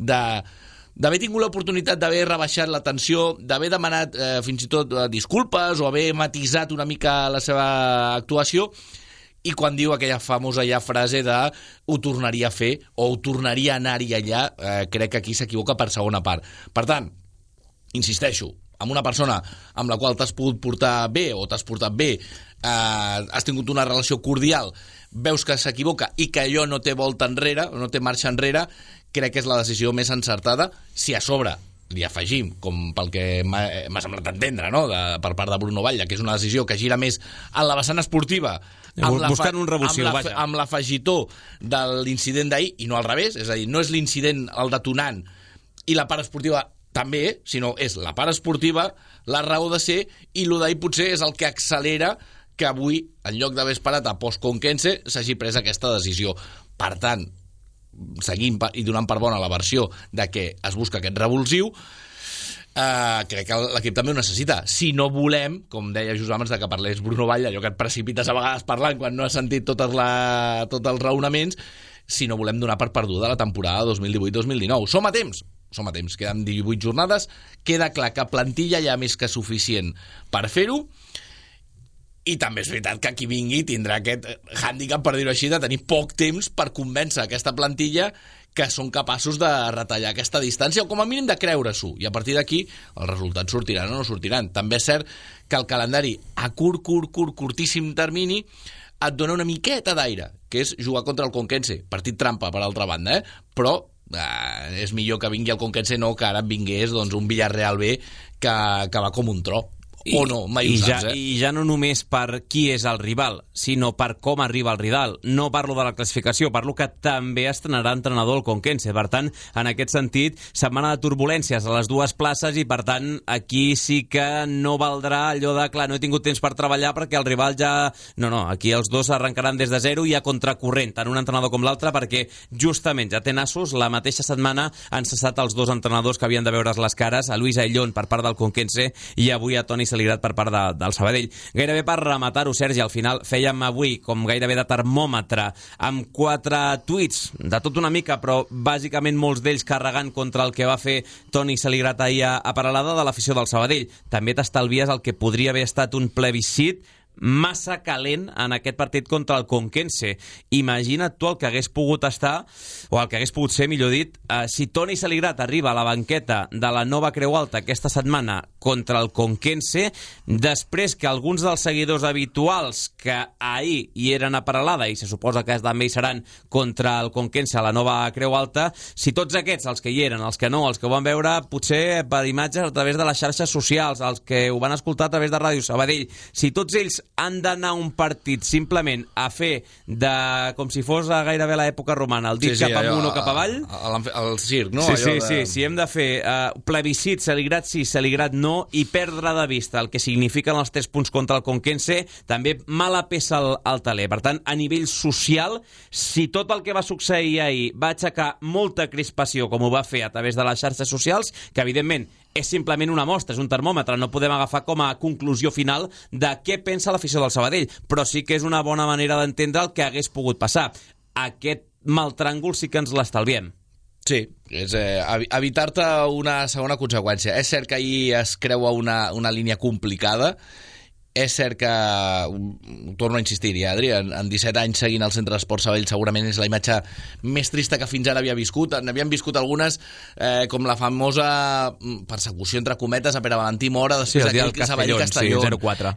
d'haver tingut l'oportunitat d'haver rebaixat la tensió, d'haver demanat fins i tot disculpes o haver matisat una mica la seva actuació, i quan diu aquella famosa ja frase de ho tornaria a fer o ho tornaria a anar-hi allà, crec que aquí s'equivoca per segona part. Per tant, insisteixo, amb una persona amb la qual t'has pogut portar bé o t'has portat bé, has tingut una relació cordial, veus que s'equivoca i que allò no té volta enrere, no té marxa enrere, crec que és la decisió més encertada. Si a sobre li afegim, com pel que m'ha semblat entendre, no? Per part de Bruno Batlle, que és una decisió que gira més en la vessant esportiva, buscant un revulsiu, amb l'afegitó de l'incident d'ahir, i no al revés, és a dir, no és l'incident el detonant i la part esportiva també, sinó és la part esportiva la raó de ser, i lo d'ahir potser és el que accelera que avui, en lloc d'haver esperat a post-Conquense, s'hagi pres aquesta decisió. Per tant, seguint i donant per bona la versió de que es busca aquest revulsiu, crec que l'equip també ho necessita. Si no volem, com deia just abans de que parlés Bruno Batlle, allò que et precipites a vegades parlant quan no has sentit tots els raonaments, si no volem donar per perduda la temporada 2018-2019. Som a temps, som a temps, queden 18 jornades, queda clar que plantilla hi ha més que suficient per fer-ho, i també és veritat que qui vingui tindrà aquest hàndicap, per dir-ho així, de tenir poc temps per convèncer aquesta plantilla que són capaços de retallar aquesta distància, o com a mínim de creure-s'ho, i a partir d'aquí els resultats sortiran o no sortiran. També és cert que el calendari a curtíssim termini et dona una miqueta d'aire, que és jugar contra el Conquense, partit trampa per altra banda, però és millor que vingui el Conquense, no que ara vingués doncs, un Villarreal B que va com un tro. O no, mai ho saps, I ja no només per qui és el rival, sinó per com arriba el rival. No parlo de la classificació, parlo que també estrenarà entrenador el Conquense. Per tant, en aquest sentit, setmana de turbulències a les dues places i, per tant, aquí sí que no valdrà allò de, clar, no he tingut temps per treballar perquè el rival ja... No, aquí els dos arrencaran des de zero i a contracorrent, tant un entrenador com l'altre, perquè justament ja té nassos, la mateixa setmana han cessat els dos entrenadors que havien de veure's les cares, a Luis Ayllón per part del Conquense i avui a Toni Saligrat per part del Sabadell. Gairebé per rematar-ho, Sergi, al final fèiem avui com gairebé de termòmetre amb 4 tuits, de tot una mica, però bàsicament molts d'ells carregant contra el que va fer Toni Saligrat ahir a Peralada de l'afició del Sabadell. També t'estalvies el que podria haver estat un plebiscit massa calent en aquest partit contra el Conquense. Imagina't tu el que hagués pogut estar, o el que hagués pogut ser, millor dit, si Toni Saligrat arriba a la banqueta de la Nova Creu Alta aquesta setmana contra el Conquense, després que alguns dels seguidors habituals que ahir hi eren a Peralada, i se suposa que també hi seran contra el Conquense a la Nova Creu Alta, si tots aquests, els que hi eren, els que no, els que ho van veure potser per imatges a través de les xarxes socials, els que ho van escoltar a través de Ràdio Sabadell, si tots ells han d'anar a un partit simplement a fer de, com si fos gairebé l'època romana, el dit cap amunt o cap avall, el circ, no? Si hem de fer plebiscit, Saligrat sí, Saligrat no, i perdre de vista el que signifiquen els 3 punts contra el Conquense, també mala peça al taler. Per tant, a nivell social, si tot el que va succeir ahir va aixecar molta crispació, com ho va fer a través de les xarxes socials, que evidentment és simplement una mostra, és un termòmetre, no podem agafar com a conclusió final de què pensa l'afició del Sabadell, però sí que és una bona manera d'entendre el que hagués pogut passar. Aquest mal tràngol sí que ens l'estalviem. Sí, és evitar-te una segona conseqüència. És cert que ahir es creua una línia complicada. És cert que, torno a insistir-hi, Adri, en 17 anys seguint el Centre d'Esports Sabadell segurament és la imatge més trista que fins ara havia viscut. N'havíem viscut algunes, com la famosa persecució entre cometes a Pere Valentí Mora, després aquell Sabadell-Castelló. Sí, 0-4.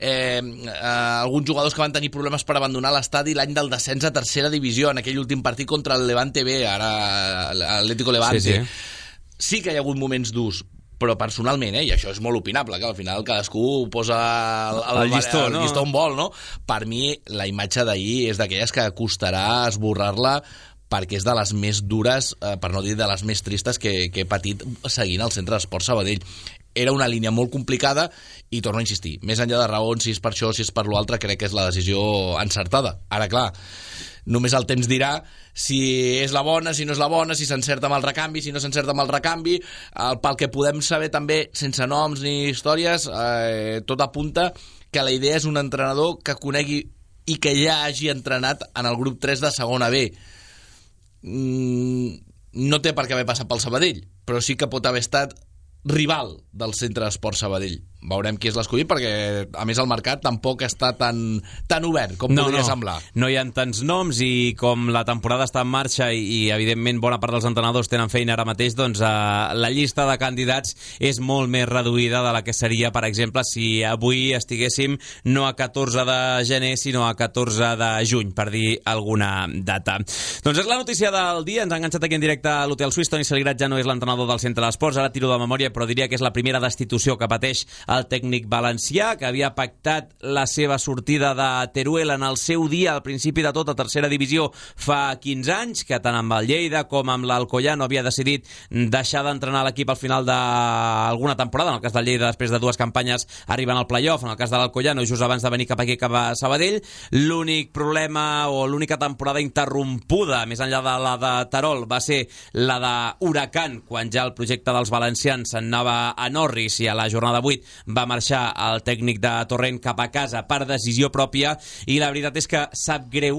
Alguns jugadors que van tenir problemes per abandonar l'estadi l'any del descens a tercera divisió, en aquell últim partit contra el Levante B, ara l'Atlético Levante. Sí que hi ha hagut moments durs, però personalment, i això és molt opinable, que al final cadascú posa el llistó on vol, no? Per mi, la imatge d'ahir és d'aquelles que costarà esborrar-la perquè és de les més dures, per no dir de les més tristes que he patit seguint el Centre d'Esports Sabadell. Era una línia molt complicada i torno a insistir, més enllà de raons, si és per això, si és per l'altre, crec que és la decisió encertada. Ara, clar, només el temps dirà si és la bona, si no és la bona, si s'encerta amb el recanvi, si no s'encerta amb el recanvi. Pel que podem saber també, sense noms ni històries, tot apunta que la idea és un entrenador que conegui i que ja hagi entrenat en el grup 3 de segona B. No té per què haver passat pel Sabadell, però sí que pot haver estat rival del Centre d'Esports Sabadell. Veurem qui és l'escollit, perquè a més el mercat tampoc està tan obert com podria semblar. No hi ha tants noms i com la temporada està en marxa i evidentment bona part dels entrenadors tenen feina ara mateix, doncs la llista de candidats és molt més reduïda de la que seria, per exemple, si avui estiguéssim no a 14 de gener, sinó a 14 de juny, per dir alguna data. Doncs és la notícia del dia, ens ha enganxat aquí en directe a l'Hotel Suís. Toni Saligrat ja no és l'entrenador del Centre d'Esports, ara tiro de memòria, però diria que és la primera destitució que pateix el tècnic valencià, que havia pactat la seva sortida de Teruel en el seu dia, al principi de tot, a tercera divisió fa 15 anys, que tant amb el Lleida com amb l'Alcoyano havia decidit deixar d'entrenar l'equip al final d'alguna temporada. En el cas del Lleida, després de 2 campanyes, arriben al playoff. En el cas de l'Alcoyano, just abans de venir cap aquí, cap a Sabadell. L'únic problema o l'única temporada interrompuda, més enllà de la de Terol, va ser la de Huracan, quan ja el projecte dels valencians se'n anava a Norris i a la jornada 8 va marxar el tècnic de Torrent cap a casa per decisió pròpia, i la veritat és que sap greu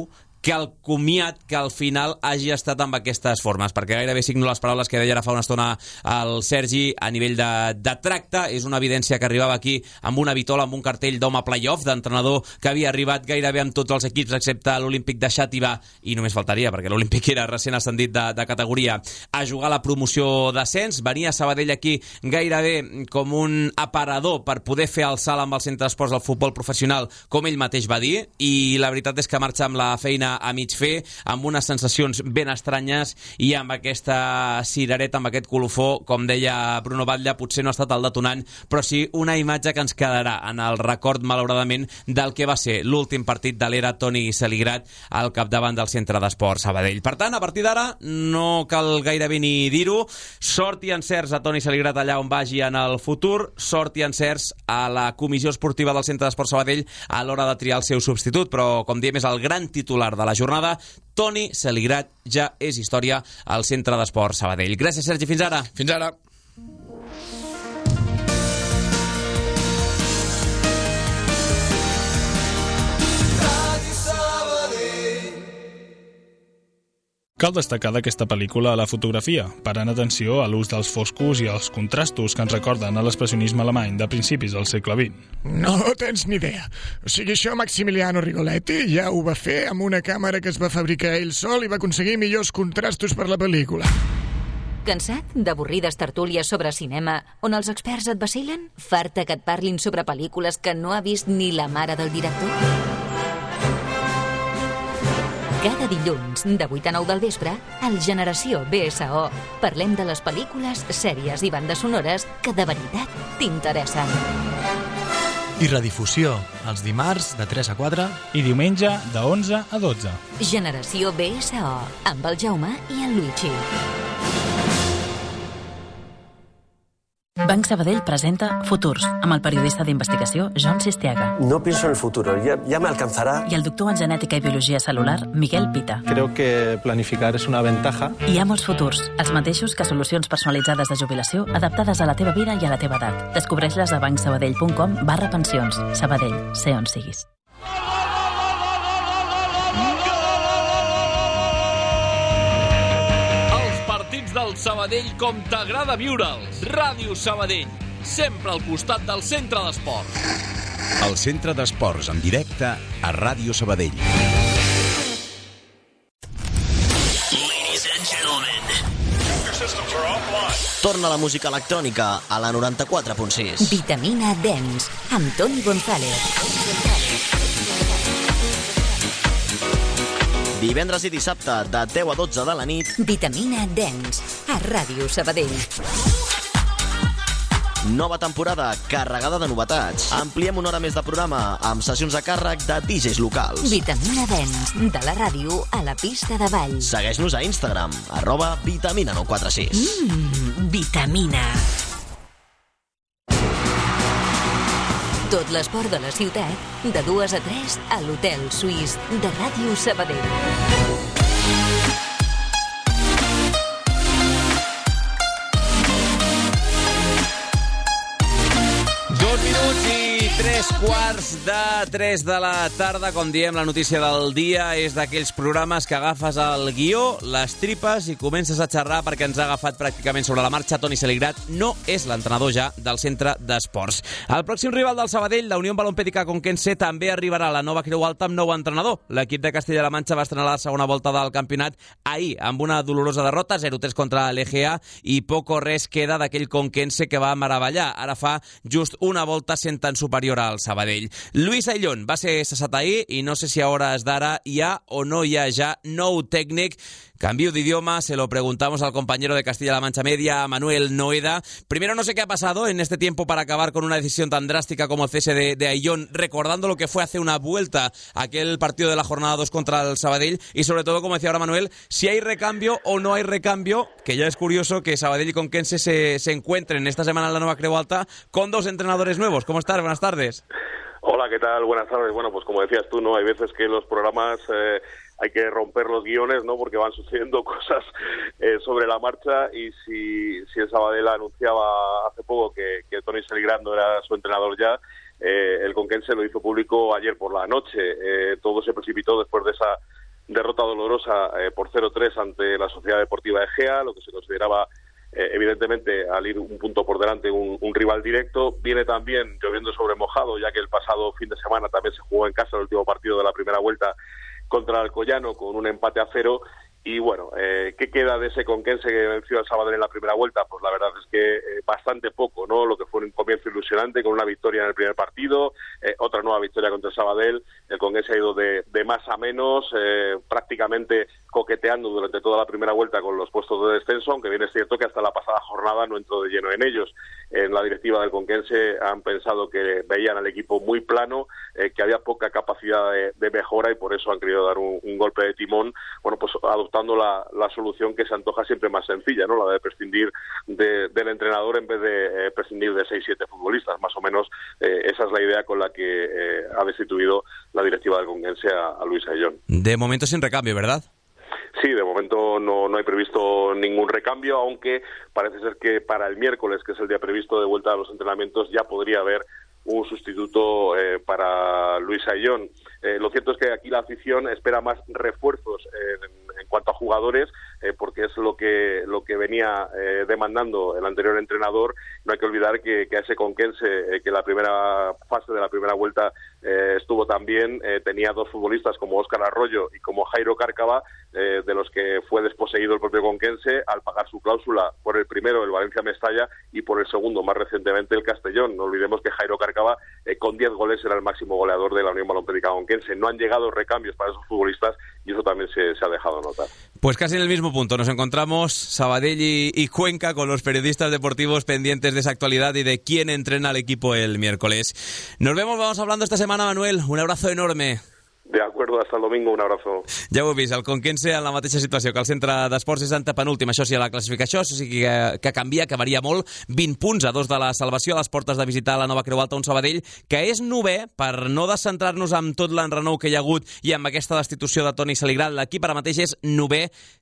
que el comiat que al final hagi estat amb aquestes formes, perquè gairebé signo les paraules que deia ara fa una estona el Sergi a nivell de tracte. És una evidència que arribava aquí amb una vitola, amb un cartell d'home playoff, d'entrenador que havia arribat gairebé amb tots els equips excepte l'Olímpic de Xàtiva, i només faltaria, perquè l'Olímpic era recent ascendit de categoria, a jugar la promoció d'ascens. Venia a Sabadell aquí gairebé com un aparador per poder fer el salt amb el centre d'esports del futbol professional, com ell mateix va dir, i la veritat és que marxa amb la feina a mig fer, amb unes sensacions ben estranyes i amb aquesta cirereta, amb aquest colofó, com deia Bruno Batlle, potser no ha estat el detonant, però sí una imatge que ens quedarà en el record, malauradament, del que va ser l'últim partit de l'era Toni Saligrat al capdavant del centre d'esports Sabadell. Per tant, a partir d'ara, no cal gairebé ni dir-ho, sort i encerts a Toni Saligrat allà on vagi en el futur, sort i encerts a la comissió esportiva del centre d'esports Sabadell a l'hora de triar el seu substitut, però, com diem, és el gran titular de la jornada. Toni Saligrat ja és història al centre d'esports Sabadell. Gràcies, Sergi. Fins ara. Fins ara. Cal destacar d'aquesta pel·lícula la fotografia, parant atenció a l'ús dels foscos i els contrastos que ens recorden a l'expressionisme alemany de principis del segle XX. No tens ni idea. O sigui, això Maximiliano Rigoletti ja ho va fer amb una càmera que es va fabricar ell sol i va aconseguir millors contrastos per la pel·lícula. Cansat d'avorrides tertúlies sobre cinema on els experts et vacilen? Farta que et parlin sobre pel·lícules que no ha vist ni la mare del director? Cada dilluns, de 8 a 9 del vespre, al Generació BSO, parlem de les pel·lícules, sèries i bandes sonores que de veritat t'interessen. I redifusió, els dimarts de 3 a 4 i diumenge de 11 a 12. Generació BSO, amb el Jaume i el Luigi. Banc Sabadell presenta Futurs, amb el periodista d'investigació Jon Sistiaga. No pienso en el futuro, ya me alcanzará. I el doctor en genètica i biologia celular, Miguel Pita. Creo que planificar es una ventaja. Hi ha molts futurs, els mateixos que solucions personalitzades de jubilació adaptades a la teva vida i a la teva edat. Descobreix-les a bancsabadell.com/pensions. Sabadell, sé on siguis. Del Sabadell com t'agrada viure'ls. Ràdio Sabadell, sempre al costat del centre d'esports. El centre d'esports en directe a Ràdio Sabadell. Ladies and gentlemen, torna la música electrònica a la 94.6. Vitamina Dance, amb Toni González. Divendres i dissabte, de 10 a 12 de la nit, Vitamina Dance, a Ràdio Sabadell. Nova temporada carregada de novetats. Ampliem una hora més de programa amb sessions a càrrec de DJs locals. Vitamina Dance, de la ràdio a la pista de ball. Segueix-nos a Instagram, @vitamina946. Vitamina. Tot l'esport de la ciutat, de 2 a 3, a l'Hotel Suís de Ràdio Sabadell. Tres quarts de 3 de la tarda, com diem, la notícia del dia és d'aquells programes que agafes el guió, les tripes i comences a xerrar perquè ens ha agafat pràcticament sobre la marxa. Toni Saligrat no és l'entrenador ja del centre d'esports. El pròxim rival del Sabadell, la Unió Balompèdica Conquense, també arribarà a la nova Creu Alta amb nou entrenador. L'equip de Castella-La Manxa va estrenar la segona volta del campionat ahir amb una dolorosa derrota, 0-3 contra l'EGA, i poc o res queda d'aquell Conquense que va meravellar. Ara fa just una volta sent tan superior al Sabadell. Luis Ayllón va ser cessat ahir i no sé si a hores d'ara hi ha o no hi ha ja nou tècnic. Cambio de idioma, se lo preguntamos al compañero de Castilla-La Mancha Media, Manuel Noeda. Primero, no sé qué ha pasado en este tiempo para acabar con una decisión tan drástica como el cese de Ayllón, recordando lo que fue hace una vuelta aquel partido de la jornada 2 contra el Sabadell, y sobre todo, como decía ahora Manuel, si hay recambio o no hay recambio, que ya es curioso que Sabadell y Conquense se encuentren esta semana en la nueva Creu Alta con dos entrenadores nuevos. ¿Cómo estás? Buenas tardes. Hola, ¿qué tal? Buenas tardes. Bueno, pues como decías tú, ¿no? Hay veces que los programas hay que romper los guiones, ¿no? Porque van sucediendo cosas sobre la marcha, y si el Sabadell anunciaba hace poco que Toni Saligrat no era su entrenador ya, el Conquense lo hizo público ayer por la noche. Todo se precipitó después de esa derrota dolorosa por 0-3 ante la Sociedad Deportiva Egea, lo que se consideraba evidentemente al ir un punto por delante un rival directo. Viene también lloviendo sobre mojado, ya que el pasado fin de semana también se jugó en casa el último partido de la primera vuelta contra el Alcoyano con un empate a 0. Y bueno, ¿qué queda de ese Conquense que venció al Sabadell en la primera vuelta? Pues la verdad es que bastante poco, ¿no? Lo que fue un comienzo ilusionante con una victoria en el primer partido, otra nueva victoria contra el Sabadell. El Conquense ha ido de más a menos, prácticamente coqueteando durante toda la primera vuelta con los puestos de descenso, aunque bien es cierto que hasta la pasada jornada no entró de lleno en ellos. En la directiva del Conquense han pensado que veían al equipo muy plano, que había poca capacidad de mejora y por eso han querido dar un golpe de timón, bueno, pues adoptando la solución que se antoja siempre más sencilla, ¿no? La de prescindir del entrenador en vez de prescindir de 6-7 futbolistas. Más o menos esa es la idea con la que ha destituido la directiva del Conquense a Luis Ayllón. De momento sin recambio, ¿verdad? Sí, de momento no hay previsto ningún recambio, aunque parece ser que para el miércoles, que es el día previsto de vuelta a los entrenamientos, ya podría haber un sustituto para Luis Ayllón. Lo cierto es que aquí la afición espera más refuerzos en cuanto a jugadores, porque es lo que venía demandando el anterior entrenador. No hay que olvidar que a ese Conquense, que la primera fase de la primera vuelta estuvo también, tenía dos futbolistas como Óscar Arroyo y como Jairo Cárcava, de los que fue desposeído el propio Conquense al pagar su cláusula por el primero, el Valencia Mestalla, y por el segundo, más recientemente, el Castellón. No olvidemos que Jairo Cárcava, con 10 goles, era el máximo goleador de la Unión Balompédica Conquense. No han llegado recambios para esos futbolistas y eso también se ha dejado notar. Pues casi en el mismo punto nos encontramos Sabadell y Cuenca, con los periodistas deportivos pendientes de esa actualidad y de quién entrena al equipo el miércoles. Nos vamos hablando esta semana, Manuel. Un abrazo enorme. De acuerdo, hasta el domingo, un abrazo. Ja ho heu vist, el Conquense en la mateixa situació que el centre d'esports és antepenúltim, això sí, a la classificació, això sí que canvia, que varia molt, 20 punts a 2 de la salvació, a les portes de visitar la nova Creu Alta, un Sabadell que és novè, per no descentrar-nos amb tot l'enrenou que hi ha hagut i amb aquesta destitució de Toni Saligrat. L'equip ara mateix és novè,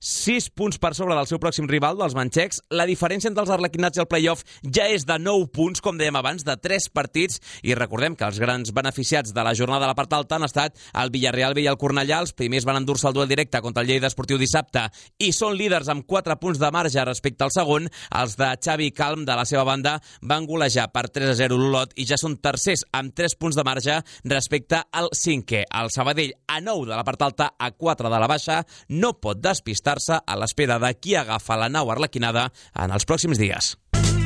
6 punts per sobre del seu pròxim rival, dels manxecs. La diferència entre els arlequinats i el play-off ja és de 9 punts, com dèiem abans, de 3 partits, i recordem que els grans beneficiats de la jornada de la part alta han estat el Villarreal B i el Cornellà. Els primers van endur-se el duel directe contra el Lleida Esportiu dissabte i són líders amb 4 punts de marge respecte al segon. Els de Xavi Calm, de la seva banda, van golejar per 3-0 l'Olot i ja són tercers amb 3 punts de marge respecte al cinquè. El Sabadell, a 9 de la part alta, a 4 de la baixa, no pot despistar-se a l'espera de qui agafa la nau arlequinada en els pròxims dies.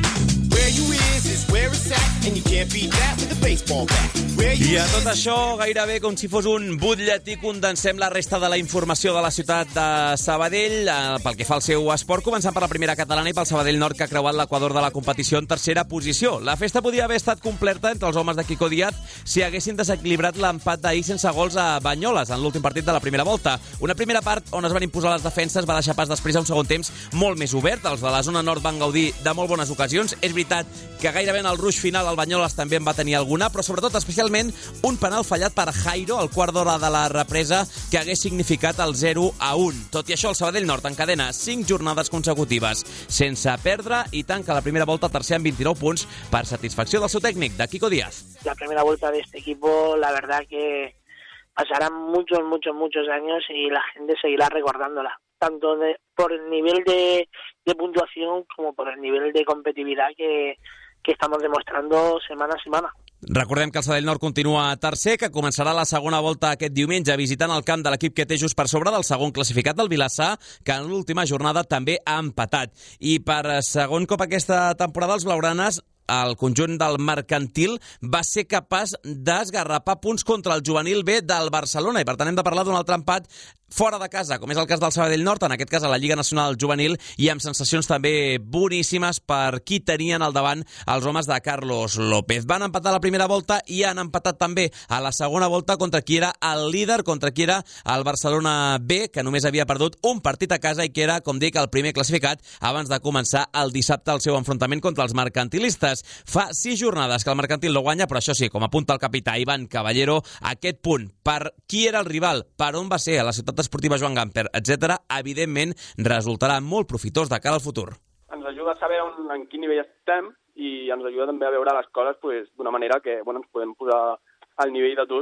I a tot això, gairebé com si fos un butlletí, condensem la resta de la informació de la ciutat de Sabadell pel que fa al seu esport, començant per la primera catalana i pel Sabadell Nord, que ha creuat l'equador de la competició en tercera posició. La festa podia haver estat completa entre els homes de Quico Díaz si haguessin desequilibrat l'empat d'ahir sense gols a Banyoles en l'últim partit de la primera volta. Una primera part on es van imposar les defenses va deixar pas després a un segon temps molt més obert. Els de la zona nord van gaudir de molt bones ocasions. És veritat que gairebé en el ruix final el Banyoles també en va tenir alguna, però sobretot especialment un penal fallat per Jairo al quart d'hora de la represa que hagués significat el 0-1. Tot i això, el Sabadell Nord encadena 5 jornades consecutives sense perdre i tanca la primera volta tercer amb 29 punts per satisfacció del seu tècnic, de Quico Díaz. La primera vuelta de este equipo, la verdad que pasarán muchos años y la gente seguirá recordándola, tanto por el nivel de puntuación como por el nivel de competitividad que estamos demostrando semana a semana. Recordem que el Sabadell Nord continua tercer, que començarà la segona volta aquest diumenge visitant el camp de l'equip que té just per sobre del segon classificat, del Vilassar, que en l'última jornada també ha empatat. I per segon cop aquesta temporada els blaugranes, el conjunt del Mercantil, va ser capaç d'esgarrapar punts contra el juvenil B del Barcelona, i per tant hem de parlar d'un altre empat fora de casa, com és el cas del Sabadell Nord, en aquest cas a la Lliga Nacional Juvenil, i amb sensacions també boníssimes per qui tenien al davant els homes de Carlos López. Van empatar la primera volta i han empatat també a la segona volta contra qui era el líder, contra qui era el Barcelona B, que només havia perdut un partit a casa i que era, com dic, el primer classificat abans de començar el dissabte el seu enfrontament contra els mercantilistes. Fa 6 jornades que el Mercantil no guanya, però això sí, com apunta el capità Ivan Caballero, aquest punt per qui era el rival, per on va ser, a la ciutat esportiva Joan Gamper, etc., evidentment resultarà molt profitós de cara al futur. Ens ajuda a saber en quin nivell estem i ens ajuda també a veure les coses d'una manera que ens podem posar al nivell de tots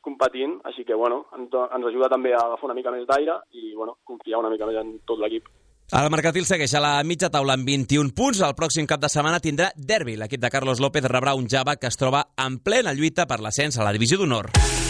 competint, així que ens ajuda també a agafar una mica més d'aire i confiar una mica més en tot l'equip. El Mercantil segueix a la mitja taula amb 21 punts. El pròxim cap de setmana tindrà derbi. L'equip de Carlos López rebrà un Java que es troba en plena lluita per l'ascens a la divisió d'honor.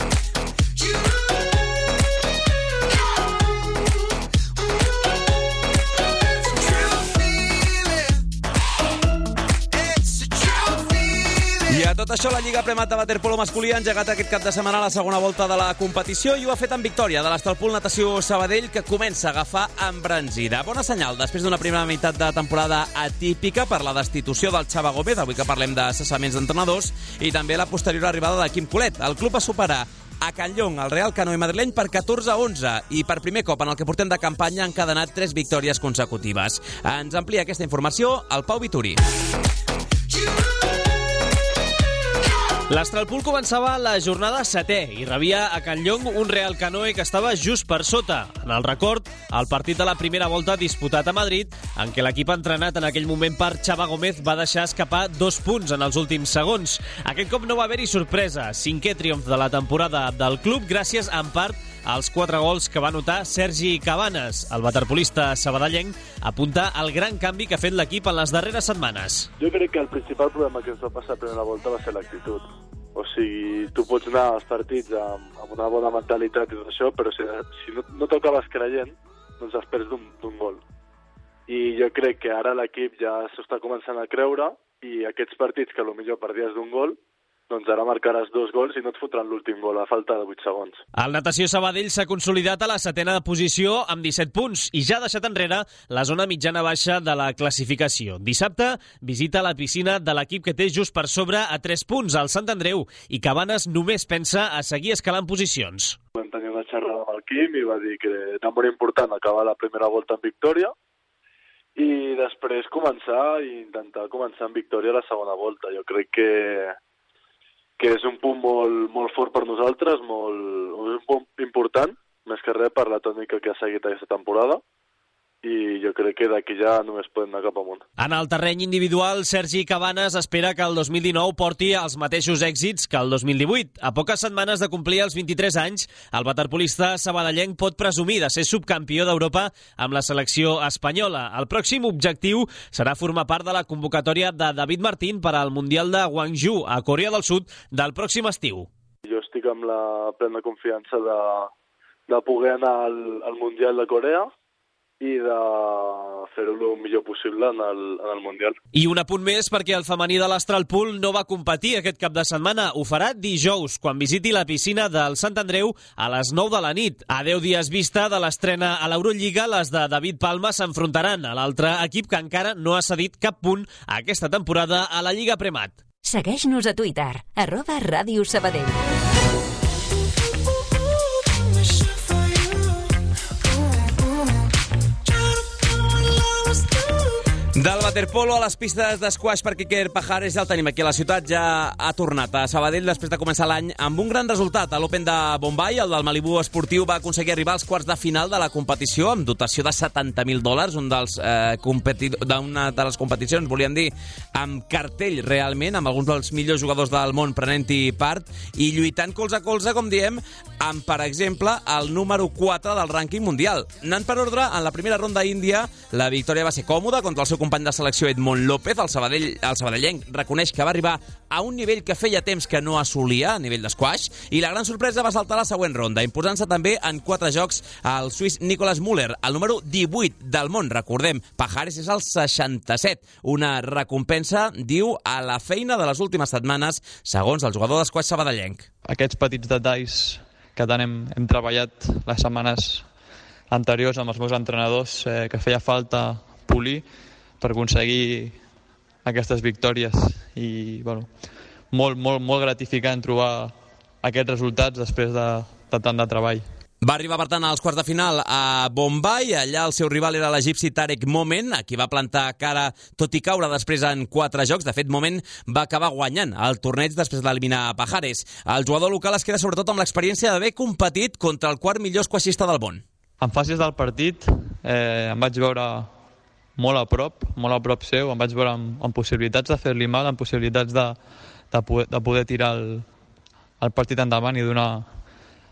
I a tot això, la Lliga Premat de waterpolo masculí ha engegat aquest cap de setmana la segona volta de la competició i ho ha fet amb victòria de l'Estalpol Natació Sabadell, que comença a agafar embranzida. Bona senyal després d'una primera meitat de temporada atípica per la destitució del Xava Gómez, avui que parlem de cessaments d'entrenadors, i també la posterior arribada de Quim Colet. El club va superar a Can Llong el Real Canoe madrileny per 14-11 i per primer cop en el que portem de campanya han encadenat 3 victòries consecutives. Ens amplia aquesta informació el Pau Vituri. L'Astralpool començava la jornada 7è i rebia a Can Llong un Real Canoe que estava just per sota. En el record, el partit de la primera volta disputat a Madrid, en què l'equip entrenat en aquell moment per Xava Gómez va deixar escapar 2 punts en els últims segons. Aquest cop no va haver-hi sorpresa. 5è triomf de la temporada del club, gràcies en part als 4 gols que va anotar Sergi Cabanes. El waterpolista sabadellenc apunta al gran canvi que ha fet l'equip en les darreres setmanes. Jo crec que el principal problema que ens va passar a primera volta va ser l'actitud. O sigui, tu pots anar als partits amb una bona mentalitat i tot això, però si no t'acabes creient, doncs has perdut d'un gol. I jo crec que ara l'equip ja s'està començant a creure i aquests partits que potser perdies d'un gol, doncs ara marcaràs 2 gols i no et fotran l'últim gol a falta de 8 segons. El Natació Sabadell s'ha consolidat a la 7a posició amb 17 punts i ja ha deixat enrere la zona mitjana-baixa de la classificació. Dissabte visita la piscina de l'equip que té just per sobre a 3 punts, el Sant Andreu, i Cabanes només pensa a seguir escalant posicions. Vam tenir una xerrada amb el Quim i va dir que era molt important acabar la primera volta en victòria i després intentar començar en victòria a la segona volta. Jo crec que és un punt molt fort per nosaltres, un punt important, més que res per la tònica que ha seguit aquesta temporada, i jo crec que d'aquí ja només podem anar cap amunt. En el terreny individual, Sergi Cabanes espera que el 2019 porti els mateixos èxits que el 2018. A poques setmanes de complir els 23 anys, el waterpolista sabadellenc pot presumir de ser subcampió d'Europa amb la selecció espanyola. El pròxim objectiu serà formar part de la convocatòria de David Martín per al Mundial de Gwangju, a Corea del Sud, del pròxim estiu. Jo estic amb la plena confiança de poder anar al Mundial de Corea i de fer-ho el millor possible en el Mundial. I un apunt més perquè el femení de l'Astralpool no va competir aquest cap de setmana. Ho farà dijous, quan visiti la piscina del Sant Andreu a les 9 de la nit. A 10 dies vista de l'estrena a l'Eurolliga, les de David Palma s'enfrontaran a l'altre equip que encara no ha cedit cap punt aquesta temporada a la Lliga Premat. Segueix-nos a Twitter, @Ràdio Sabadell. Del waterpolo a les pistes d'esquaix per Quiquer Pajares ja el tenim aquí a la ciutat, ja ha tornat a Sabadell després de començar l'any amb un gran resultat. A l'Open de Bombay, el del Malibu Esportiu va aconseguir arribar als quarts de final de la competició amb dotació de $70.000, una de les competicions, volíem dir, amb cartell realment, amb alguns dels millors jugadors del món prenent-hi part i lluitant colze a colze, com diem, amb, per exemple, el número 4 del rànquing mundial. Anant per ordre, en la primera ronda índia, la victòria va ser còmoda contra el seu company de selecció Edmond López. El sabadellenc reconeix que va arribar a un nivell que feia temps que no assolia, a nivell d'esquaix, i la gran sorpresa va saltar a la següent ronda, imposant-se també en 4 jocs al suís Nicolas Müller, el número 18 del món. Recordem, Pajares és el 67, una recompensa, diu, a la feina de les últimes setmanes, segons el jugador d'esquaix sabadellenc. Aquests petits detalls que tant hem treballat les setmanes anteriors amb els meus entrenadors, que feia falta polir per aconseguir aquestes victòries i molt gratificant trobar aquests resultats després de tant de treball. Va arribar, per tant, als quarts de final a Bombay. Allà el seu rival era l'egipci Tarek Momen, a qui va plantar cara tot i caure després en 4 jocs. De fet, Momen va acabar guanyant el torneig després d'eliminar Pajares. El jugador local es queda sobretot amb l'experiència d'haver competit contra el quart millor esquaixista del món. En fases del partit em vaig veure molt a prop seu, em vaig veure amb possibilitats de fer-li mal, amb possibilitats de poder tirar el partit endavant i donar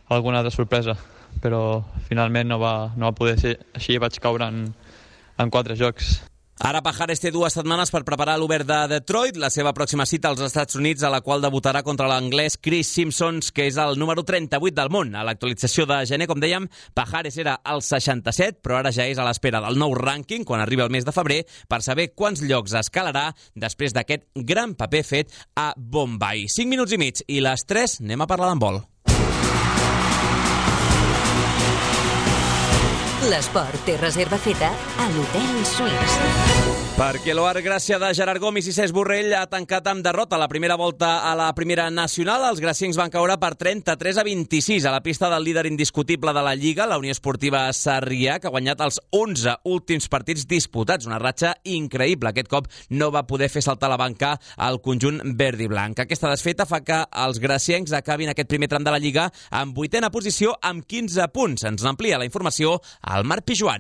alguna altra sorpresa, però finalment no va poder ser així, vaig caure en 4 jocs. Ara Pajares té 2 setmanes per preparar l'Obert de Detroit, la seva pròxima cita als Estats Units, a la qual debutarà contra l'anglès Chris Simpsons, que és el número 38 del món. A l'actualització de gener, com dèiem, Pajares era el 67, però ara ja és a l'espera del nou rànquing, quan arribi el mes de febrer, per saber quants llocs escalarà després d'aquest gran paper fet a Bombay. 5 minuts i mig i les 3 anem a parlar d'handbol. L'esport té reserva feta a l'Hotel Suís. Perquè l'Oar Gràcia de Gerard Gomis i Cesc Borrell ha tancat amb derrota la primera volta a la primera nacional. Els graciencs van caure per 33-26 a la pista del líder indiscutible de la Lliga, la Unió Esportiva Sarrià, que ha guanyat els 11 últims partits disputats. Una ratxa increïble. Aquest cop no va poder fer saltar la banca al conjunt verd i blanc. Aquesta desfeta fa que els graciencs acabin aquest primer tram de la Lliga en 8a posició amb 15 punts. Ens n'amplia la informació al Marc Pijuan.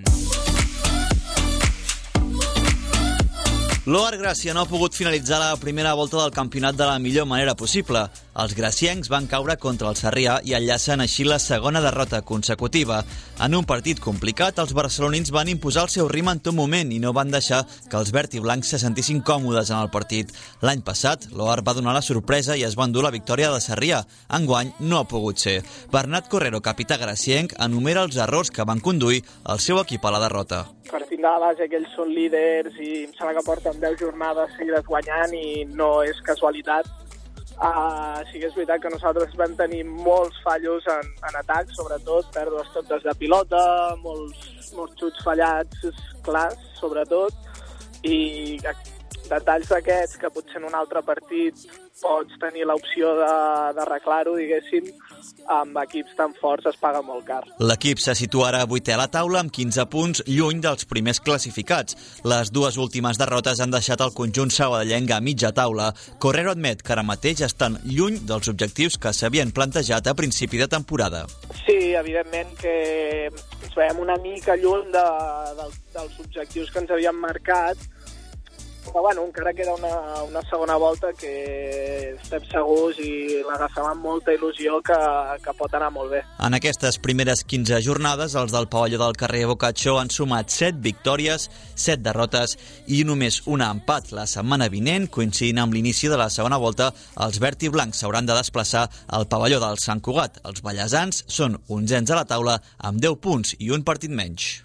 L'Oar Gràcia no ha pogut finalitzar la primera volta del campionat de la millor manera possible. Els graciencs van caure contra el Sarrià i enllacen així la segona derrota consecutiva. En un partit complicat, els barcelonins van imposar el seu ritme en tot moment i no van deixar que els verd i blancs se sentissin còmodes en el partit. L'any passat, l'Oar va donar la sorpresa i es va endur la victòria de Sarrià. Enguany no ha pogut ser. Bernat Correro, capità gracienc, enumera els errors que van conduir el seu equip a la derrota. Partint de la base que ells són líders i em sembla que porten 10 jornades seguides guanyant i no és casualitat. Sí que és veritat que nosaltres vam tenir molts fallos en atac, sobretot pèrdues totes de pilota, molts xuts fallats clars, sobretot, i detalls d'aquests que potser en un altre partit pots tenir l'opció d'arreglar-ho, diguéssim, amb equips tan forts es paga molt car. L'equip se situa ara 8è a la taula amb 15 punts, lluny dels primers classificats. Les 2 últimes derrotes han deixat el conjunt sabadellenc a mitja taula. Correro admet que ara mateix estan lluny dels objectius que s'havien plantejat a principi de temporada. Sí, evidentment que ens veiem una mica lluny dels objectius que ens havíem marcat, però bueno, encara queda una segona volta que estem segurs i l'agafem amb molta il·lusió que pot anar molt bé. En aquestes primeres 15 jornades, els del pavelló del carrer Boccaccio han sumat 7 victòries, 7 derrotes i només un empat. La setmana vinent, coincidint amb l'inici de la segona volta, els verd i blancs s'hauran de desplaçar al pavelló del Sant Cugat. Els ballesans són 11ens a la taula amb 10 punts i un partit menys.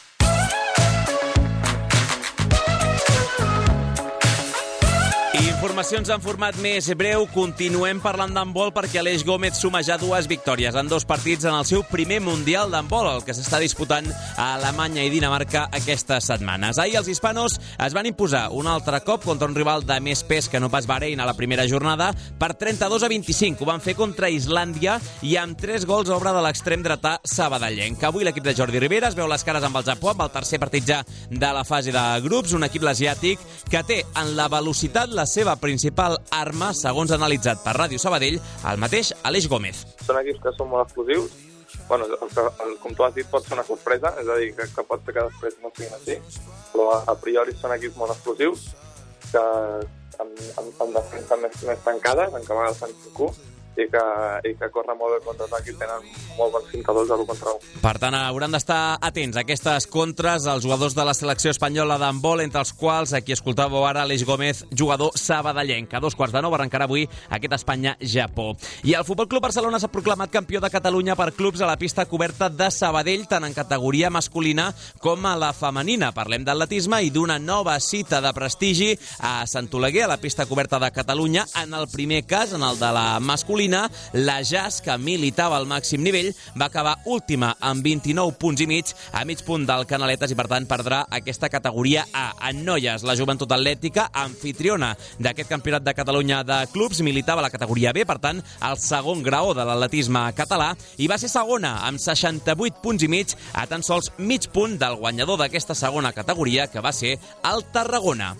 Informacions en format més breu. Continuem parlant d'handbol perquè Aleix Gómez suma ja 2 victòries en 2 partits en el seu primer Mundial d'handbol, el que s'està disputant a Alemanya i Dinamarca aquestes setmanes. Ahir els hispanos es van imposar un altre cop contra un rival de més pes que no pas Bahrein a la primera jornada per 32-25. Ho van fer contra Islàndia i amb 3 gols a obra de l'extrem dretà sabadellenc. Avui l'equip de Jordi Rivera es veu les cares amb el Japó, amb el tercer partit ja de la fase de grups, un equip asiàtic que té en la velocitat la seva principal arma, segons analitzat per Ràdio Sabadell, el mateix Aleix Gómez. Són equips que són molt explosius. Bueno, com tu has dit, pot ser una sorpresa, és a dir, que pot ser que després no siguin així, però a priori són equips molt explosius, que amb defensa més tancades, en què a vegades fan 5 i que corren molt bé contraatac i tenen molt bons pintadors de l'1 contra 1. Per tant, hauran d'estar atents a aquestes contres els jugadors de la selecció espanyola d'handbol, entre els quals, aquí escoltàveu ara, Aleix Gómez, jugador sabadellenc. A 9:15 arrencarà avui aquest Espanya-Japó. I el Futbol Club Barcelona s'ha proclamat campió de Catalunya per clubs a la pista coberta de Sabadell, tant en categoria masculina com a la femenina. Parlem d'atletisme i d'una nova cita de prestigi a Sant Oleguer, a la pista coberta de Catalunya. En el primer cas, en el de la masculina, la Jazz, que militava al màxim nivell, va acabar última amb 29 punts i mig, a mig punt del Canaletes, i per tant perdrà aquesta categoria A. En noies, la Joventut Atlètica, anfitriona d'aquest campionat de Catalunya de clubs, militava a la categoria B, per tant, el segon graó de l'atletisme català, i va ser segona amb 68 punts i mig, a tan sols mig punt del guanyador d'aquesta segona categoria, que va ser el Tarragona.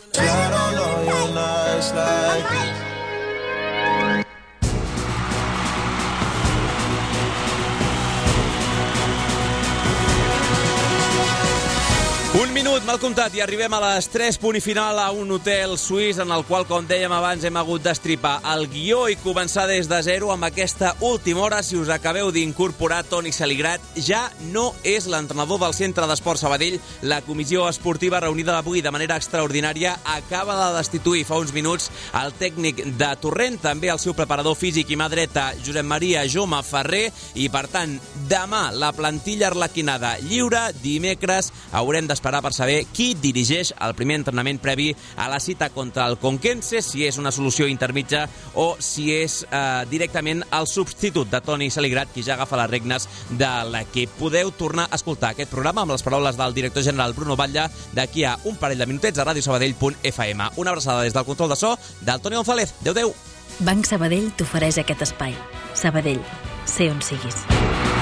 minut, mal comptat, i arribem a les 3, punt i final, a un hotel suís en el qual, com dèiem abans, hem hagut d'estripar el guió i començar des de zero amb aquesta última hora. Si us acabeu d'incorporar, Toni Saligrat ja no és l'entrenador del Centre d'Esports Sabadell. La comissió esportiva reunida avui de manera extraordinària acaba de destituir fa uns minuts el tècnic de Torrent, també el seu preparador físic i mà dreta, Josep Maria Joma Ferrer, i per tant, demà la plantilla arlequinada lliure. Dimecres haurem d'esperar per saber qui dirigeix el primer entrenament previ a la cita contra el Conquense, si és una solució intermitja o si és directament el substitut de Toni Saligrat qui ja agafa les regnes de l'equip. Podeu tornar a escoltar aquest programa amb les paraules del director general Bruno Batlle d'aquí a un parell de minutets a radiosabadell.fm. Una abraçada des del control de so del Toni González. Adéu. Banc Sabadell t'ofereix aquest espai. Sabadell, sé on siguis.